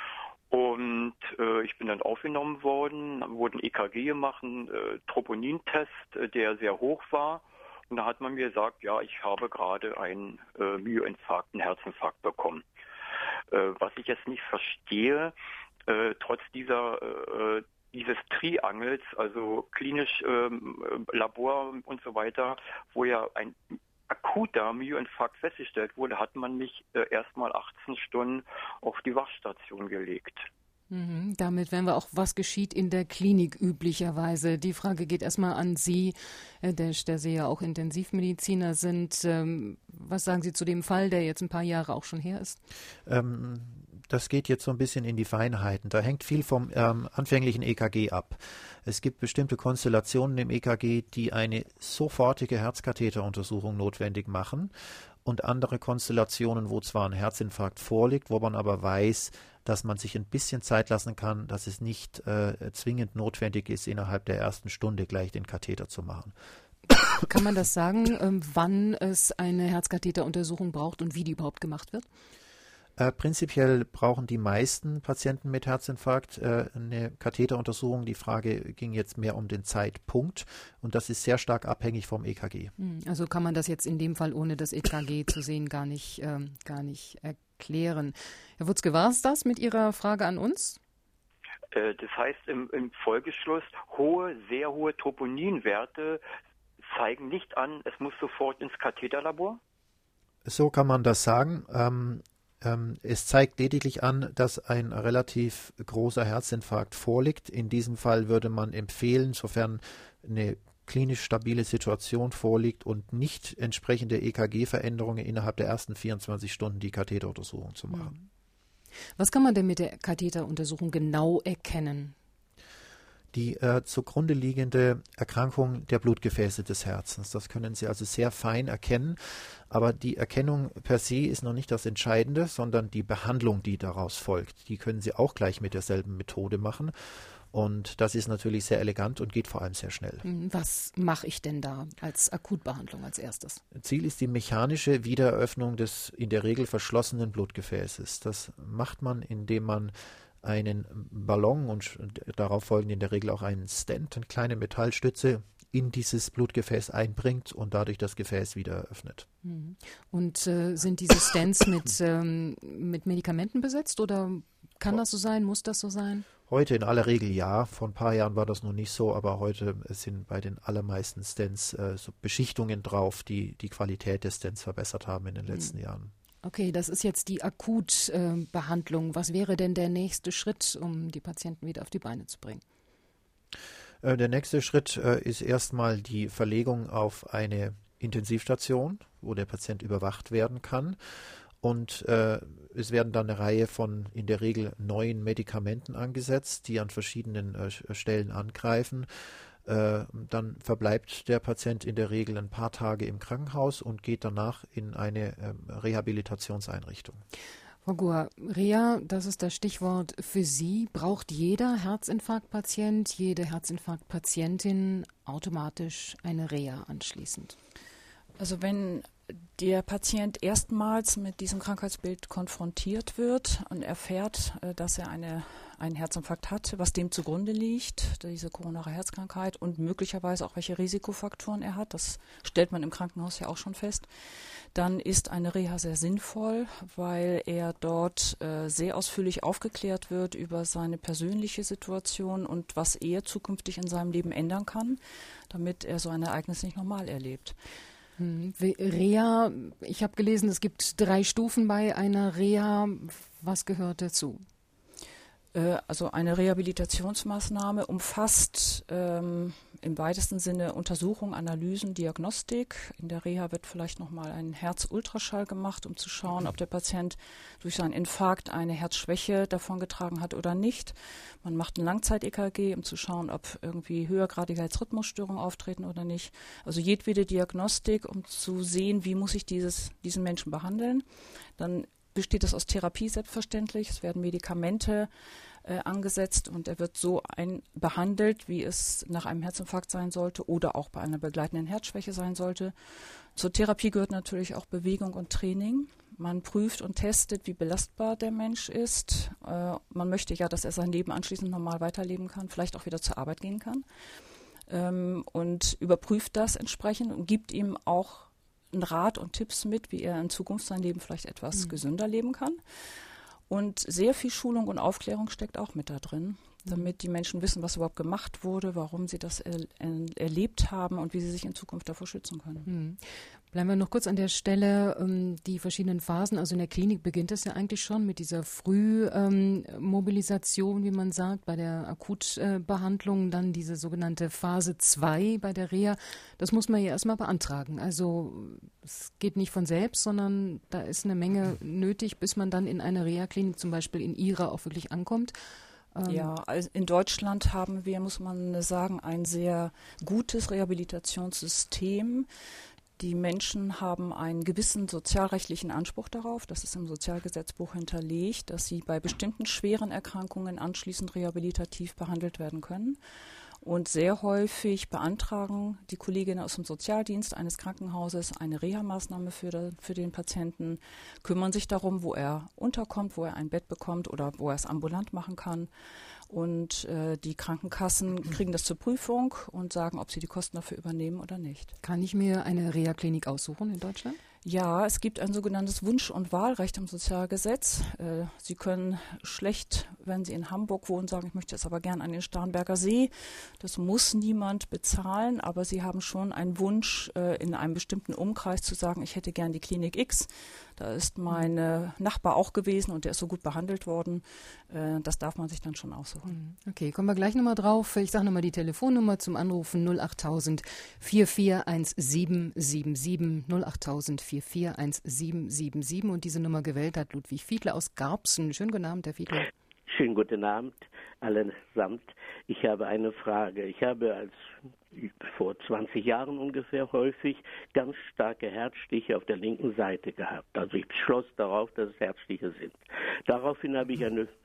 Und äh, ich bin dann aufgenommen worden, wurde ein E K G gemacht, ein äh, Troponintest, äh, der sehr hoch war. Und da hat man mir gesagt, ja, ich habe gerade einen äh, Myoinfarkt, einen Herzinfarkt bekommen. Äh, was ich jetzt nicht verstehe, äh, trotz dieser äh, dieses Triangels, also klinisch äh, Labor und so weiter, wo ja ein akuter Myoinfarkt festgestellt wurde, hat man mich äh, erstmal achtzehn Stunden auf die Wachstation gelegt. Mhm, damit wären wir auch, was geschieht in der Klinik üblicherweise. Die Frage geht erstmal an Sie, Herr Desch, der Sie ja auch Intensivmediziner sind. Ähm, was sagen Sie zu dem Fall, der jetzt ein paar Jahre auch schon her ist? Ähm, das geht jetzt so ein bisschen in die Feinheiten. Da hängt viel vom ähm, anfänglichen E K G ab. Es gibt bestimmte Konstellationen im E K G, die eine sofortige Herzkatheteruntersuchung notwendig machen, und andere Konstellationen, wo zwar ein Herzinfarkt vorliegt, wo man aber weiß, dass man sich ein bisschen Zeit lassen kann, dass es nicht äh, zwingend notwendig ist, innerhalb der ersten Stunde gleich den Katheter zu machen. Kann man das sagen, ähm, wann es eine Herzkatheteruntersuchung braucht und wie die überhaupt gemacht wird? Äh, prinzipiell brauchen die meisten Patienten mit Herzinfarkt äh, eine Katheteruntersuchung. Die Frage ging jetzt mehr um den Zeitpunkt, und das ist sehr stark abhängig vom E K G. Also kann man das jetzt in dem Fall, ohne das E K G zu sehen, gar nicht, ähm, gar nicht erklären. Herr Wutzke, war es das mit Ihrer Frage an uns? Äh, das heißt im, im Folgeschluss, hohe, sehr hohe Troponinwerte zeigen nicht an, es muss sofort ins Katheterlabor? So kann man das sagen. Ähm, Es zeigt lediglich an, dass ein relativ großer Herzinfarkt vorliegt. In diesem Fall würde man empfehlen, sofern eine klinisch stabile Situation vorliegt und nicht entsprechende E K G-Veränderungen innerhalb der ersten vierundzwanzig Stunden die Katheteruntersuchung zu machen. Was kann man denn mit der Katheteruntersuchung genau erkennen? Die äh, zugrunde liegende Erkrankung der Blutgefäße des Herzens. Das können Sie also sehr fein erkennen. Aber die Erkennung per se ist noch nicht das Entscheidende, sondern die Behandlung, die daraus folgt. Die können Sie auch gleich mit derselben Methode machen. Und das ist natürlich sehr elegant und geht vor allem sehr schnell. Was mache ich denn da als Akutbehandlung als erstes? Ziel ist die mechanische Wiedereröffnung des in der Regel verschlossenen Blutgefäßes. Das macht man, indem man einen Ballon und darauf folgend in der Regel auch einen Stent, eine kleine Metallstütze, in dieses Blutgefäß einbringt und dadurch das Gefäß wieder öffnet. Und äh, sind diese Stents mit, ähm, mit Medikamenten besetzt oder kann das so sein, muss das so sein? Heute in aller Regel ja. Vor ein paar Jahren war das noch nicht so, aber heute sind bei den allermeisten Stents äh, so Beschichtungen drauf, die die Qualität des Stents verbessert haben in den letzten mhm. Jahren. Okay, das ist jetzt die Akutbehandlung. Äh, Was wäre denn der nächste Schritt, um die Patienten wieder auf die Beine zu bringen? Äh, der nächste Schritt äh, ist erstmal die Verlegung auf eine Intensivstation, wo der Patient überwacht werden kann. Und äh, es werden dann eine Reihe von in der Regel neuen Medikamenten angesetzt, die an verschiedenen äh, Stellen angreifen. Äh, dann verbleibt der Patient in der Regel ein paar Tage im Krankenhaus und geht danach in eine äh, Rehabilitationseinrichtung. Frau Guhr, Reha, das ist das Stichwort für Sie. Braucht jeder Herzinfarktpatient, jede Herzinfarktpatientin automatisch eine Reha anschließend? Also wenn der Patient erstmals mit diesem Krankheitsbild konfrontiert wird und erfährt, dass er eine, einen Herzinfarkt hat, was dem zugrunde liegt, diese koronare Herzkrankheit und möglicherweise auch welche Risikofaktoren er hat, das stellt man im Krankenhaus ja auch schon fest, dann ist eine Reha sehr sinnvoll, weil er dort äh, sehr ausführlich aufgeklärt wird über seine persönliche Situation und was er zukünftig in seinem Leben ändern kann, damit er so ein Ereignis nicht nochmal erlebt. Reha, ich habe gelesen, es gibt drei Stufen bei einer Reha. Was gehört dazu? Also eine Rehabilitationsmaßnahme umfasst ähm, im weitesten Sinne Untersuchung, Analysen, Diagnostik. In der Reha wird vielleicht nochmal ein Herzultraschall gemacht, um zu schauen, ob der Patient durch seinen Infarkt eine Herzschwäche davongetragen hat oder nicht. Man macht ein Langzeit-E K G, um zu schauen, ob irgendwie höhergradige Herzrhythmusstörungen auftreten oder nicht. Also jedwede Diagnostik, um zu sehen, wie muss ich dieses, diesen Menschen behandeln. Dann besteht es aus Therapie selbstverständlich. Es werden Medikamente äh, angesetzt und er wird so ein behandelt, wie es nach einem Herzinfarkt sein sollte oder auch bei einer begleitenden Herzschwäche sein sollte. Zur Therapie gehört natürlich auch Bewegung und Training. Man prüft und testet, wie belastbar der Mensch ist. Äh, man möchte ja, dass er sein Leben anschließend normal weiterleben kann, vielleicht auch wieder zur Arbeit gehen kann. Ähm, und überprüft das entsprechend und gibt ihm auch einen Rat und Tipps mit, wie er in Zukunft sein Leben vielleicht etwas mhm. gesünder leben kann. Und sehr viel Schulung und Aufklärung steckt auch mit da drin, damit die Menschen wissen, was überhaupt gemacht wurde, warum sie das er, er, erlebt haben und wie sie sich in Zukunft davor schützen können. Mhm. Bleiben wir noch kurz an der Stelle, ähm, die verschiedenen Phasen. Also in der Klinik beginnt es ja eigentlich schon mit dieser Frühmobilisation, ähm, wie man sagt, bei der Akutbehandlung, äh, dann diese sogenannte Phase zwei bei der Reha. Das muss man ja erstmal beantragen. Also es geht nicht von selbst, sondern da ist eine Menge nötig, bis man dann in einer Reha-Klinik zum Beispiel in Ihrer auch wirklich ankommt. Ja, also in Deutschland haben wir, muss man sagen, ein sehr gutes Rehabilitationssystem. Die Menschen haben einen gewissen sozialrechtlichen Anspruch darauf, das ist im Sozialgesetzbuch hinterlegt, dass sie bei bestimmten schweren Erkrankungen anschließend rehabilitativ behandelt werden können. Und sehr häufig beantragen die Kolleginnen aus dem Sozialdienst eines Krankenhauses eine Reha-Maßnahme für, de, für den Patienten, kümmern sich darum, wo er unterkommt, wo er ein Bett bekommt oder wo er es ambulant machen kann. Und äh, die Krankenkassen kriegen das zur Prüfung und sagen, ob sie die Kosten dafür übernehmen oder nicht. Kann ich mir eine Reha-Klinik aussuchen in Deutschland? Ja, es gibt ein sogenanntes Wunsch- und Wahlrecht im Sozialgesetz. Äh, Sie können schlecht, wenn Sie in Hamburg wohnen, sagen, ich möchte jetzt aber gern an den Starnberger See. Das muss niemand bezahlen, aber Sie haben schon einen Wunsch, äh, in einem bestimmten Umkreis zu sagen, ich hätte gern die Klinik X. Da ist mein äh, Nachbar auch gewesen und der ist so gut behandelt worden. Äh, das darf man sich dann schon aussuchen. Okay, kommen wir gleich nochmal drauf. Ich sage nochmal die Telefonnummer zum Anrufen null achttausend vier vier eins sieben sieben sieben null achttausend vier vier eins sieben sieben sieben und diese Nummer gewählt hat Ludwig Fiedler aus Garbsen. Schönen guten Abend, Herr Fiedler. Schönen guten Abend allesamt. Ich habe eine Frage. Ich habe als vor zwanzig Jahren ungefähr häufig ganz starke Herzstiche auf der linken Seite gehabt. Also ich schloss darauf, dass es Herzstiche sind. Daraufhin habe ich eine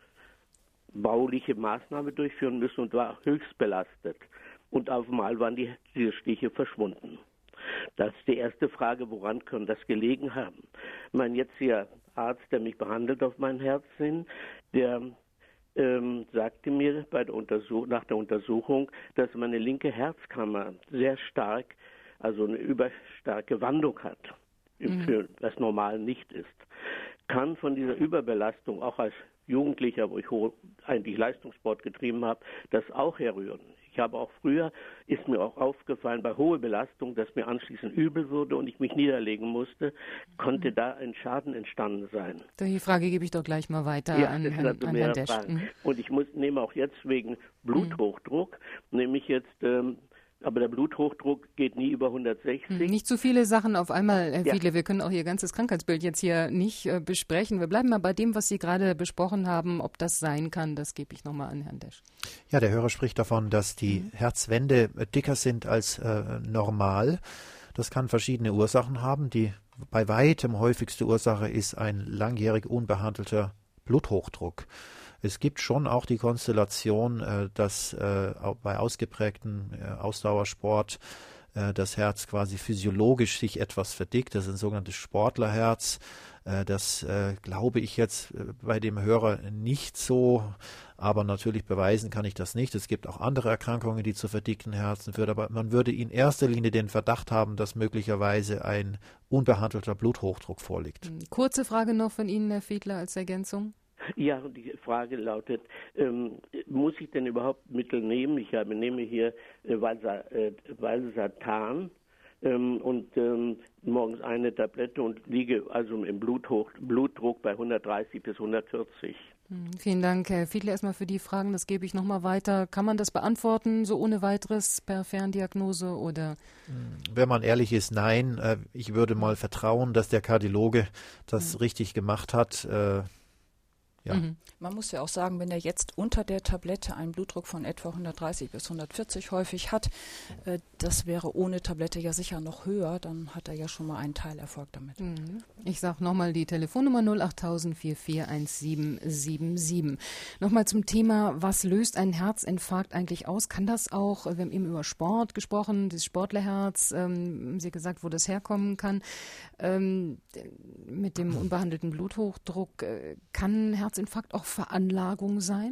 bauliche Maßnahme durchführen müssen und war höchst belastet. Und auf einmal waren die, diese Stiche verschwunden. Das ist die erste Frage, woran kann das gelegen haben? Mein jetziger Arzt, der mich behandelt auf mein Herz hin, der ähm, sagte mir bei der Untersuch- nach der Untersuchung, dass meine linke Herzkammer sehr stark, also eine überstarke Wandung hat, mhm. für das normal nicht ist. Kann von dieser Überbelastung auch als Jugendlicher, wo ich eigentlich Leistungssport getrieben habe, das auch herrühren. Ich habe auch früher, ist mir auch aufgefallen, bei hoher Belastung, dass mir anschließend übel wurde und ich mich niederlegen musste, konnte mhm. da ein Schaden entstanden sein. Die Frage gebe ich doch gleich mal weiter ja, an, das Herrn, also an Herrn Desch. Mhm. Und ich muss, nehme auch jetzt wegen Bluthochdruck, mhm. nehme ich jetzt... Ähm, aber der Bluthochdruck geht nie über hundertsechzig. Nicht zu viele Sachen auf einmal, Herr ja. Fiedler. Wir können auch Ihr ganzes Krankheitsbild jetzt hier nicht äh, besprechen. Wir bleiben mal bei dem, was Sie gerade besprochen haben. Ob das sein kann, das gebe ich nochmal an Herrn Desch. Ja, der Hörer spricht davon, dass die mhm. Herzwände dicker sind als äh, normal. Das kann verschiedene Ursachen haben. Die bei weitem häufigste Ursache ist ein langjährig unbehandelter Bluthochdruck. Es gibt schon auch die Konstellation, äh, dass äh, bei ausgeprägtem äh, Ausdauersport äh, das Herz quasi physiologisch sich etwas verdickt. Das ist ein sogenanntes Sportlerherz. Äh, das äh, glaube ich jetzt äh, bei dem Hörer nicht so, aber natürlich beweisen kann ich das nicht. Es gibt auch andere Erkrankungen, die zu verdickten Herzen führen, aber man würde in erster Linie den Verdacht haben, dass möglicherweise ein unbehandelter Bluthochdruck vorliegt. Kurze Frage noch von Ihnen, Herr Fiedler, als Ergänzung. Ja, die Frage lautet, ähm, muss ich denn überhaupt Mittel nehmen? Ich habe, nehme hier äh, Valsa, äh, Valsartan ähm, und ähm, morgens eine Tablette und liege also im Bluthoch, Blutdruck bei hundertdreißig bis hundertvierzig. Vielen Dank, Herr Fiedler, erstmal für die Fragen. Das gebe ich nochmal weiter. Kann man das beantworten, so ohne weiteres per Ferndiagnose oder? Wenn man ehrlich ist, nein. Ich würde mal vertrauen, dass der Kardiologe das mhm. richtig gemacht hat. Ja. Mhm. Man muss ja auch sagen, wenn er jetzt unter der Tablette einen Blutdruck von etwa hundertdreißig bis hundertvierzig häufig hat, äh, das wäre ohne Tablette ja sicher noch höher, dann hat er ja schon mal einen Teilerfolg damit. Mhm. Ich sage nochmal die Telefonnummer null achttausend vier vier eins sieben sieben sieben. Nochmal zum Thema, was löst ein Herzinfarkt eigentlich aus? Kann das auch, wir haben eben über Sport gesprochen, das Sportlerherz, ähm, haben Sie gesagt, wo das herkommen kann, ähm, mit dem unbehandelten Bluthochdruck, äh, kann Herzinfarkt auch Veranlagung sein?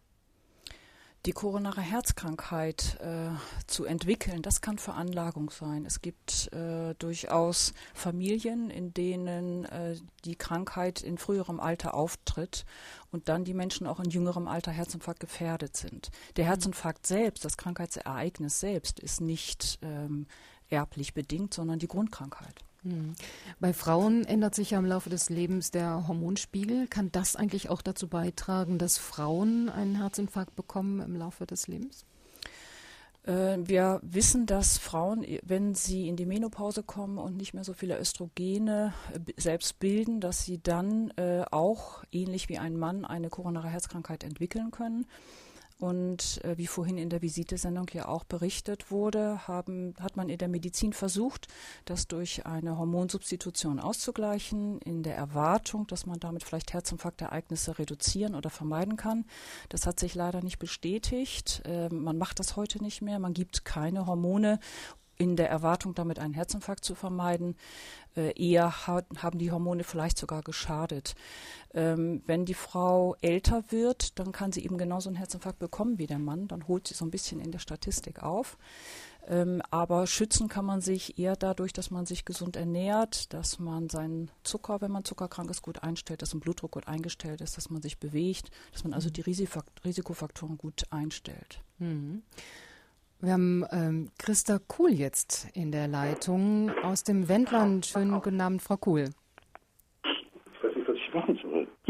Die koronare Herzkrankheit äh, zu entwickeln, das kann Veranlagung sein. Es gibt äh, durchaus Familien, in denen äh, die Krankheit in früherem Alter auftritt und dann die Menschen auch in jüngerem Alter Herzinfarkt gefährdet sind. Der Herzinfarkt selbst, das Krankheitsereignis selbst, ist nicht ähm, erblich bedingt, sondern die Grundkrankheit. Bei Frauen ändert sich ja im Laufe des Lebens der Hormonspiegel. Kann das eigentlich auch dazu beitragen, dass Frauen einen Herzinfarkt bekommen im Laufe des Lebens? Äh, wir wissen, dass Frauen, wenn sie in die Menopause kommen und nicht mehr so viele Östrogene äh, selbst bilden, dass sie dann äh, auch, ähnlich wie ein Mann, eine koronare Herzkrankheit entwickeln können. Und äh, wie vorhin in der Visitesendung ja auch berichtet wurde, haben, hat man in der Medizin versucht, das durch eine Hormonsubstitution auszugleichen, in der Erwartung, dass man damit vielleicht Herzinfarktereignisse reduzieren oder vermeiden kann. Das hat sich leider nicht bestätigt. Äh, man macht das heute nicht mehr. Man gibt keine Hormone in der Erwartung, damit einen Herzinfarkt zu vermeiden. Äh, eher ha- haben die Hormone vielleicht sogar geschadet. Ähm, wenn die Frau älter wird, dann kann sie eben genauso einen Herzinfarkt bekommen wie der Mann. Dann holt sie so ein bisschen in der Statistik auf. Ähm, aber schützen kann man sich eher dadurch, dass man sich gesund ernährt, dass man seinen Zucker, wenn man zuckerkrank ist, gut einstellt, dass ein Blutdruck gut eingestellt ist, dass man sich bewegt, dass man also die Risikofakt- Risikofaktoren gut einstellt. Mhm. Wir haben ähm, Christa Kuhl jetzt in der Leitung aus dem Wendland. Schönen guten Abend, Frau Kuhl.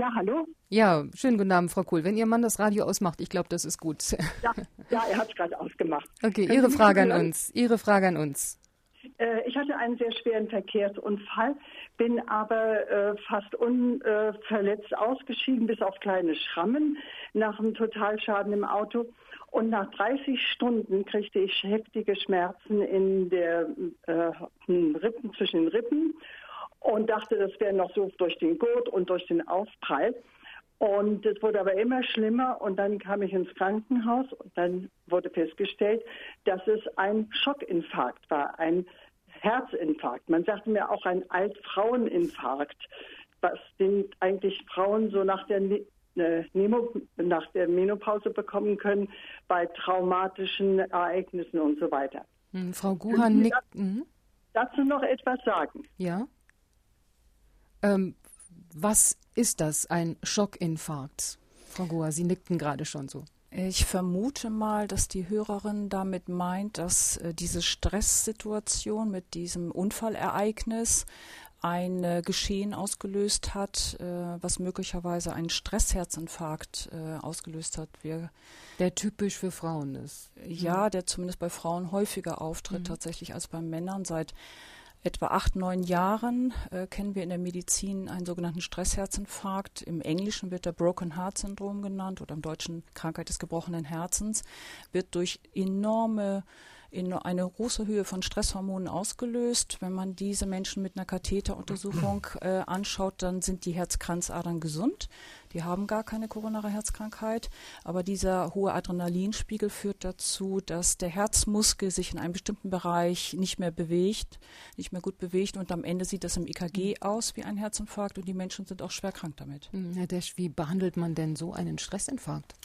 Ja, hallo? Ja, schönen guten Abend, Frau Kuhl. Wenn Ihr Mann das Radio ausmacht, ich glaube, das ist gut. Ja, ja er hat es gerade ausgemacht. Okay, Können Ihre Sie Frage mich an hören? uns. Ihre Frage an uns. Äh, ich hatte einen sehr schweren Verkehrsunfall, bin aber äh, fast unverletzt ausgeschieden, bis auf kleine Schrammen nach einem Totalschaden im Auto. Und nach dreißig Stunden kriegte ich heftige Schmerzen in der äh, Rippen, zwischen den Rippen und dachte, das wäre noch so durch den Gurt und durch den Aufprall. Und es wurde aber immer schlimmer und dann kam ich ins Krankenhaus und dann wurde festgestellt, dass es ein Schockinfarkt war, ein Herzinfarkt. Man sagte mir auch ein Altfraueninfarkt, was den eigentlich Frauen so nach der, äh, Nemo, nach der Menopause bekommen können, bei traumatischen Ereignissen und so weiter. Hm, Frau Guhan nickt. Mhm. Dazu noch etwas sagen? Ja. Ähm, was ist das, ein Schockinfarkt? Frau Guhan, Sie nickten gerade schon so. Ich vermute mal, dass die Hörerin damit meint, dass äh, diese Stresssituation mit diesem Unfallereignis ein äh, Geschehen ausgelöst hat, äh, was möglicherweise einen Stressherzinfarkt äh, ausgelöst hat. Wir, der typisch für Frauen ist. Ja, der zumindest bei Frauen häufiger auftritt mhm. tatsächlich als bei Männern. Seit etwa acht, neun Jahren äh, kennen wir in der Medizin einen sogenannten Stressherzinfarkt. Im Englischen wird der Broken Heart Syndrom genannt oder im Deutschen Krankheit des gebrochenen Herzens. Wird durch enorme, in eine große Höhe von Stresshormonen ausgelöst. Wenn man diese Menschen mit einer Katheteruntersuchung äh, anschaut, dann sind die Herzkranzadern gesund. Die haben gar keine koronare Herzkrankheit. Aber dieser hohe Adrenalinspiegel führt dazu, dass der Herzmuskel sich in einem bestimmten Bereich nicht mehr bewegt, nicht mehr gut bewegt. Und am Ende sieht das im E K G aus wie ein Herzinfarkt und die Menschen sind auch schwer krank damit. Herr Desch, wie behandelt man denn so einen Stressinfarkt?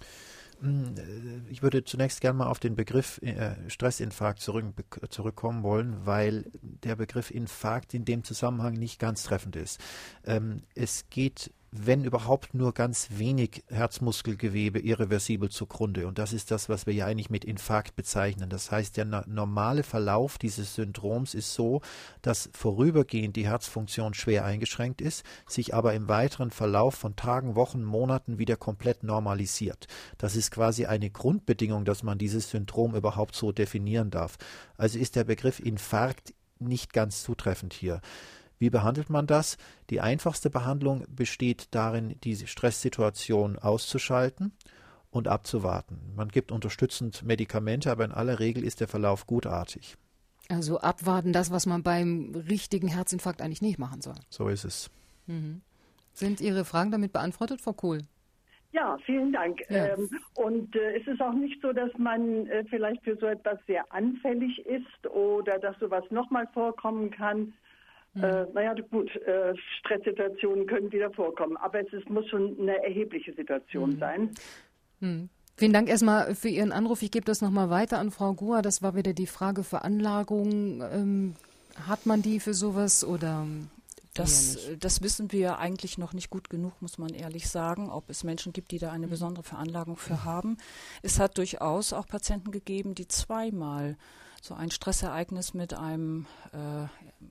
Ich würde zunächst gerne mal auf den Begriff äh, Stressinfarkt zurück, zurückkommen wollen, weil der Begriff Infarkt in dem Zusammenhang nicht ganz treffend ist. Ähm, es geht, wenn überhaupt, nur ganz wenig Herzmuskelgewebe irreversibel zugrunde. Und das ist das, was wir ja eigentlich mit Infarkt bezeichnen. Das heißt, der na- normale Verlauf dieses Syndroms ist so, dass vorübergehend die Herzfunktion schwer eingeschränkt ist, sich aber im weiteren Verlauf von Tagen, Wochen, Monaten wieder komplett normalisiert. Das ist quasi eine Grundbedingung, dass man dieses Syndrom überhaupt so definieren darf. Also ist der Begriff Infarkt nicht ganz zutreffend hier. Wie behandelt man das? Die einfachste Behandlung besteht darin, diese Stresssituation auszuschalten und abzuwarten. Man gibt unterstützend Medikamente, aber in aller Regel ist der Verlauf gutartig. Also abwarten, das, was man beim richtigen Herzinfarkt eigentlich nicht machen soll. So ist es. Mhm. Sind Ihre Fragen damit beantwortet, Frau Kohl? Ja, vielen Dank. Ja. Ähm, und äh, es ist auch nicht so, dass man äh, vielleicht für so etwas sehr anfällig ist oder dass sowas nochmal vorkommen kann. Mhm. Äh, naja, gut, äh, Stresssituationen können wieder vorkommen, aber es ist, muss schon eine erhebliche Situation mhm. sein. Mhm. Vielen Dank erstmal für Ihren Anruf. Ich gebe das nochmal weiter an Frau Guha. Das war wieder die Frage Veranlagung. Ähm, hat man die für sowas oder... Das, das wissen wir eigentlich noch nicht gut genug, muss man ehrlich sagen, ob es Menschen gibt, die da eine besondere Veranlagung für haben. Es hat durchaus auch Patienten gegeben, die zweimal so ein Stressereignis mit einem, äh,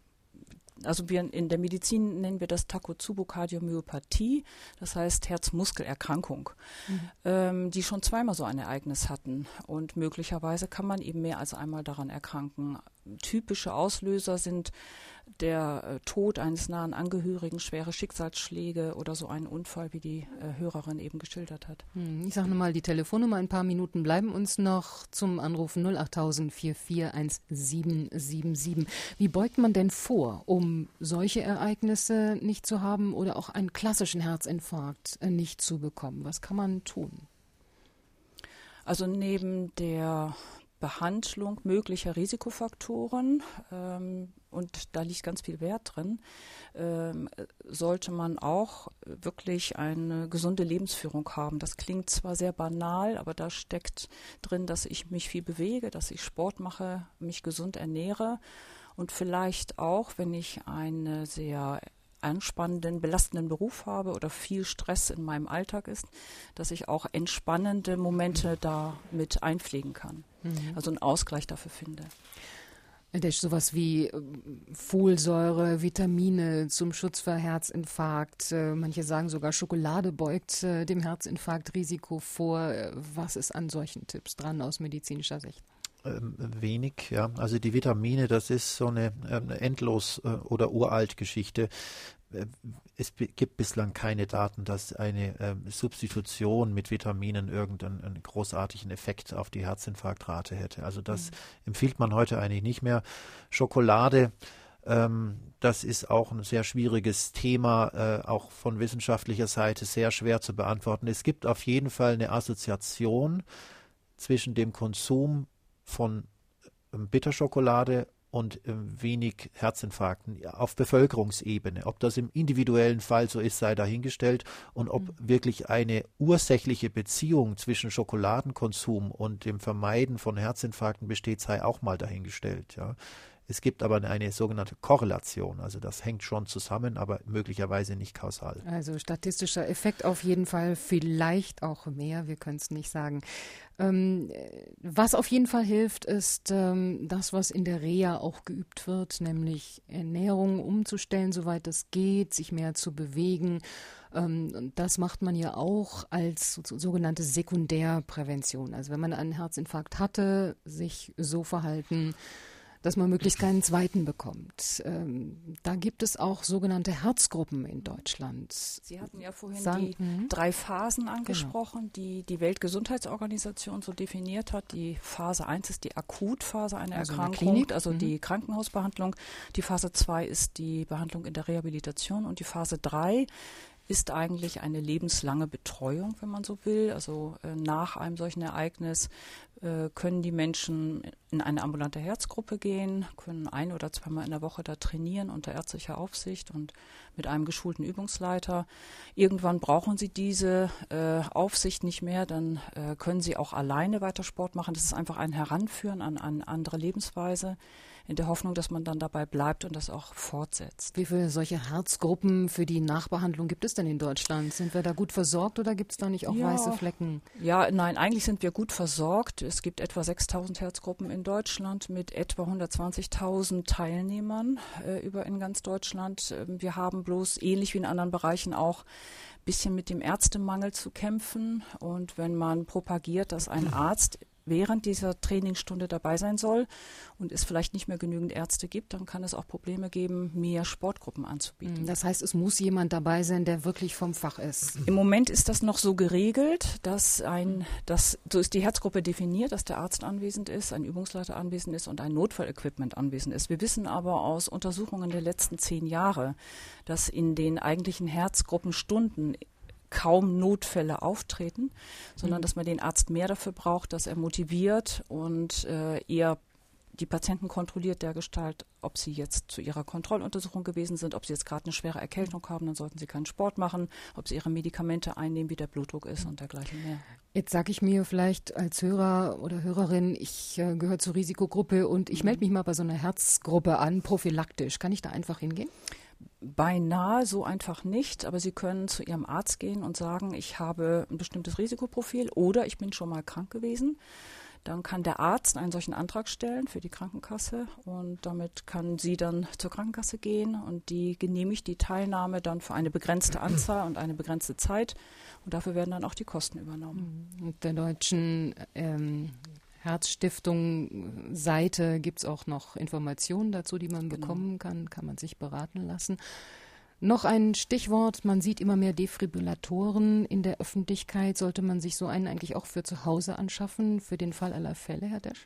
also wir in der Medizin nennen wir das Takotsubo-Kardiomyopathie, das heißt Herzmuskelerkrankung, mhm. ähm, die schon zweimal so ein Ereignis hatten. Und möglicherweise kann man eben mehr als einmal daran erkranken. Typische Auslöser sind der äh, Tod eines nahen Angehörigen, schwere Schicksalsschläge oder so ein Unfall, wie die äh, Hörerin eben geschildert hat. Hm, ich sage nochmal die Telefonnummer, ein paar Minuten bleiben uns noch zum Anrufen null acht null vier vier eins sieben sieben sieben. Wie beugt man denn vor, um solche Ereignisse nicht zu haben oder auch einen klassischen Herzinfarkt äh, nicht zu bekommen? Was kann man tun? Also neben der Behandlung möglicher Risikofaktoren, ähm, und da liegt ganz viel Wert drin, ähm, sollte man auch wirklich eine gesunde Lebensführung haben. Das klingt zwar sehr banal, aber da steckt drin, dass ich mich viel bewege, dass ich Sport mache, mich gesund ernähre und vielleicht auch, wenn ich eine sehr anspannenden, belastenden Beruf habe oder viel Stress in meinem Alltag ist, dass ich auch entspannende Momente da mit einpflegen kann. Mhm. Also einen Ausgleich dafür finde. Herr Desch, sowas wie Folsäure, Vitamine zum Schutz vor Herzinfarkt. Manche sagen sogar, Schokolade beugt dem Herzinfarktrisiko vor. Was ist an solchen Tipps dran aus medizinischer Sicht? Ähm, wenig, ja. Also die Vitamine, das ist so eine, eine endlos äh, oder uralt Geschichte. Es gibt bislang keine Daten, dass eine äh, Substitution mit Vitaminen irgendeinen großartigen Effekt auf die Herzinfarktrate hätte. Also das mhm. empfiehlt man heute eigentlich nicht mehr. Schokolade, ähm, das ist auch ein sehr schwieriges Thema, äh, auch von wissenschaftlicher Seite sehr schwer zu beantworten. Es gibt auf jeden Fall eine Assoziation zwischen dem Konsum von äh, Bitterschokolade und äh, wenig Herzinfarkten auf Bevölkerungsebene. Ob das im individuellen Fall so ist, sei dahingestellt. Und ob mhm. wirklich eine ursächliche Beziehung zwischen Schokoladenkonsum und dem Vermeiden von Herzinfarkten besteht, sei auch mal dahingestellt. Ja. Es gibt aber eine sogenannte Korrelation. Also das hängt schon zusammen, aber möglicherweise nicht kausal. Also statistischer Effekt auf jeden Fall, vielleicht auch mehr, wir können es nicht sagen. Ähm, was auf jeden Fall hilft, ist ähm, das, was in der Reha auch geübt wird, nämlich Ernährung umzustellen, soweit es geht, sich mehr zu bewegen. Ähm, das macht man ja auch als so, sogenannte Sekundärprävention. Also wenn man einen Herzinfarkt hatte, sich so verhalten, dass man möglichst keinen zweiten bekommt. Ähm, da gibt es auch sogenannte Herzgruppen in Deutschland. Sie hatten ja vorhin Sagen, die mh. drei Phasen angesprochen, genau. die die Weltgesundheitsorganisation so definiert hat. Die Phase eins ist die Akutphase einer also Erkrankung, also mhm. die Krankenhausbehandlung. Die Phase zwei ist die Behandlung in der Rehabilitation und die Phase drei ist eigentlich eine lebenslange Betreuung, wenn man so will. Also äh, nach einem solchen Ereignis äh, können die Menschen in eine ambulante Herzgruppe gehen, können ein- oder zweimal in der Woche da trainieren unter ärztlicher Aufsicht und mit einem geschulten Übungsleiter. Irgendwann brauchen sie diese äh, Aufsicht nicht mehr, dann äh, können sie auch alleine weiter Sport machen. Das ist einfach ein Heranführen an eine andere Lebensweise, in der Hoffnung, dass man dann dabei bleibt und das auch fortsetzt. Wie viele solche Herzgruppen für die Nachbehandlung gibt es denn in Deutschland? Sind wir da gut versorgt oder gibt es da nicht auch ja, weiße Flecken? Ja, nein, eigentlich sind wir gut versorgt. Es gibt etwa sechstausend Herzgruppen in Deutschland mit etwa hundertzwanzigtausend Teilnehmern äh, über in ganz Deutschland. Wir haben bloß ähnlich wie in anderen Bereichen auch ein bisschen mit dem Ärztemangel zu kämpfen. Und wenn man propagiert, dass ein Arzt während dieser Trainingsstunde dabei sein soll und es vielleicht nicht mehr genügend Ärzte gibt, dann kann es auch Probleme geben, mehr Sportgruppen anzubieten. Das heißt, es muss jemand dabei sein, der wirklich vom Fach ist. Im Moment ist das noch so geregelt, dass ein, dass, so ist die Herzgruppe definiert, dass der Arzt anwesend ist, ein Übungsleiter anwesend ist und ein Notfallequipment anwesend ist. Wir wissen aber aus Untersuchungen der letzten zehn Jahre, dass in den eigentlichen Herzgruppenstunden kaum Notfälle auftreten, sondern mhm. dass man den Arzt mehr dafür braucht, dass er motiviert und äh, eher die Patienten kontrolliert dergestalt, ob sie jetzt zu ihrer Kontrolluntersuchung gewesen sind, ob sie jetzt gerade eine schwere Erkältung haben, dann sollten sie keinen Sport machen, ob sie ihre Medikamente einnehmen, wie der Blutdruck ist und dergleichen mehr. Jetzt sage ich mir vielleicht als Hörer oder Hörerin, ich äh, gehöre zur Risikogruppe und ich mhm. melde mich mal bei so einer Herzgruppe an, prophylaktisch. Kann ich da einfach hingehen? Beinahe so einfach nicht, aber Sie können zu Ihrem Arzt gehen und sagen, ich habe ein bestimmtes Risikoprofil oder ich bin schon mal krank gewesen. Dann kann der Arzt einen solchen Antrag stellen für die Krankenkasse und damit kann sie dann zur Krankenkasse gehen und die genehmigt die Teilnahme dann für eine begrenzte Anzahl und eine begrenzte Zeit und dafür werden dann auch die Kosten übernommen. Und der deutschen ähm Herzstiftung Seite gibt es auch noch Informationen dazu, die man genau. bekommen kann, kann man sich beraten lassen. Noch ein Stichwort, man sieht immer mehr Defibrillatoren in der Öffentlichkeit. Sollte man sich so einen eigentlich auch für zu Hause anschaffen, für den Fall aller Fälle, Herr Desch?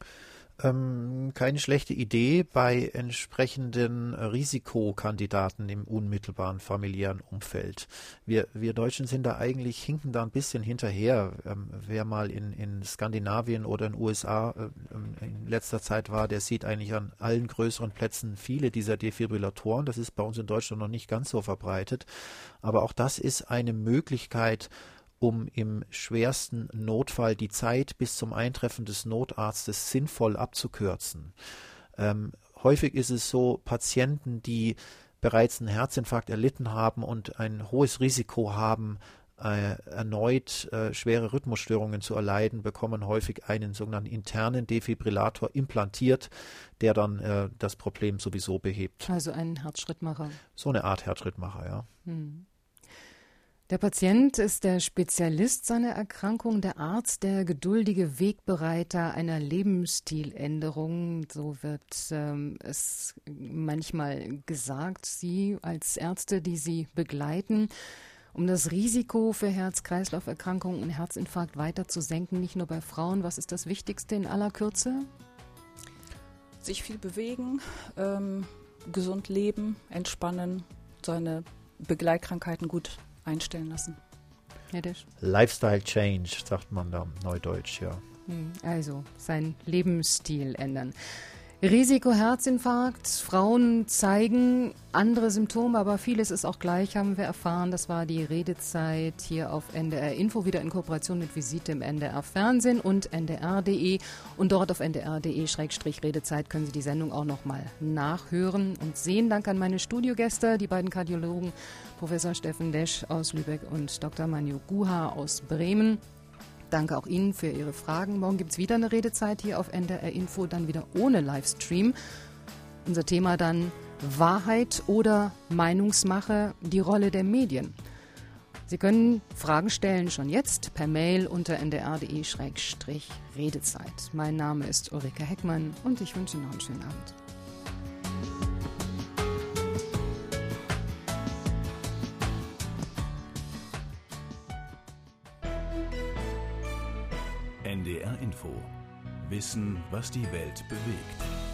Ähm, keine schlechte Idee bei entsprechenden Risikokandidaten im unmittelbaren familiären Umfeld. Wir, wir Deutschen sind da eigentlich, hinken da ein bisschen hinterher. Ähm, wer mal in, in Skandinavien oder in den U S A äh, in letzter Zeit war, der sieht eigentlich an allen größeren Plätzen viele dieser Defibrillatoren. Das ist bei uns in Deutschland noch nicht ganz so verbreitet. Aber auch das ist eine Möglichkeit, um im schwersten Notfall die Zeit bis zum Eintreffen des Notarztes sinnvoll abzukürzen. Ähm, häufig ist es so, Patienten, die bereits einen Herzinfarkt erlitten haben und ein hohes Risiko haben, äh, erneut äh, schwere Rhythmusstörungen zu erleiden, bekommen häufig einen sogenannten internen Defibrillator implantiert, der dann äh, das Problem sowieso behebt. Also ein Herzschrittmacher. So eine Art Herzschrittmacher, ja. Hm. Der Patient ist der Spezialist seiner Erkrankung, der Arzt der geduldige Wegbereiter einer Lebensstiländerung. So wird ähm, es manchmal gesagt. Sie als Ärzte, die Sie begleiten, um das Risiko für Herz-Kreislauf-Erkrankungen und Herzinfarkt weiter zu senken, nicht nur bei Frauen. Was ist das Wichtigste in aller Kürze? Sich viel bewegen, ähm, gesund leben, entspannen, seine Begleitkrankheiten gut einstellen lassen. Lifestyle Change, sagt man da neudeutsch, ja. Also seinen Lebensstil ändern. Risiko Herzinfarkt, Frauen zeigen andere Symptome, aber vieles ist auch gleich, haben wir erfahren. Das war die Redezeit hier auf N D R Info, wieder in Kooperation mit Visite im N D R Fernsehen und N D R punkt de. Und dort auf N D R punkt de Schrägstrich Redezeit können Sie die Sendung auch nochmal nachhören und sehen. Dank an meine Studiogäste, die beiden Kardiologen, Professor Steffen Desch aus Lübeck und Doktor Manu Guha aus Bremen. Danke auch Ihnen für Ihre Fragen. Morgen gibt es wieder eine Redezeit hier auf N D R Info, dann wieder ohne Livestream. Unser Thema dann Wahrheit oder Meinungsmache, die Rolle der Medien. Sie können Fragen stellen schon jetzt per Mail unter n d r punkt de Schrägstrich Redezeit. Mein Name ist Ulrike Heckmann und ich wünsche Ihnen noch einen schönen Abend. N D R Info. Wissen, was die Welt bewegt.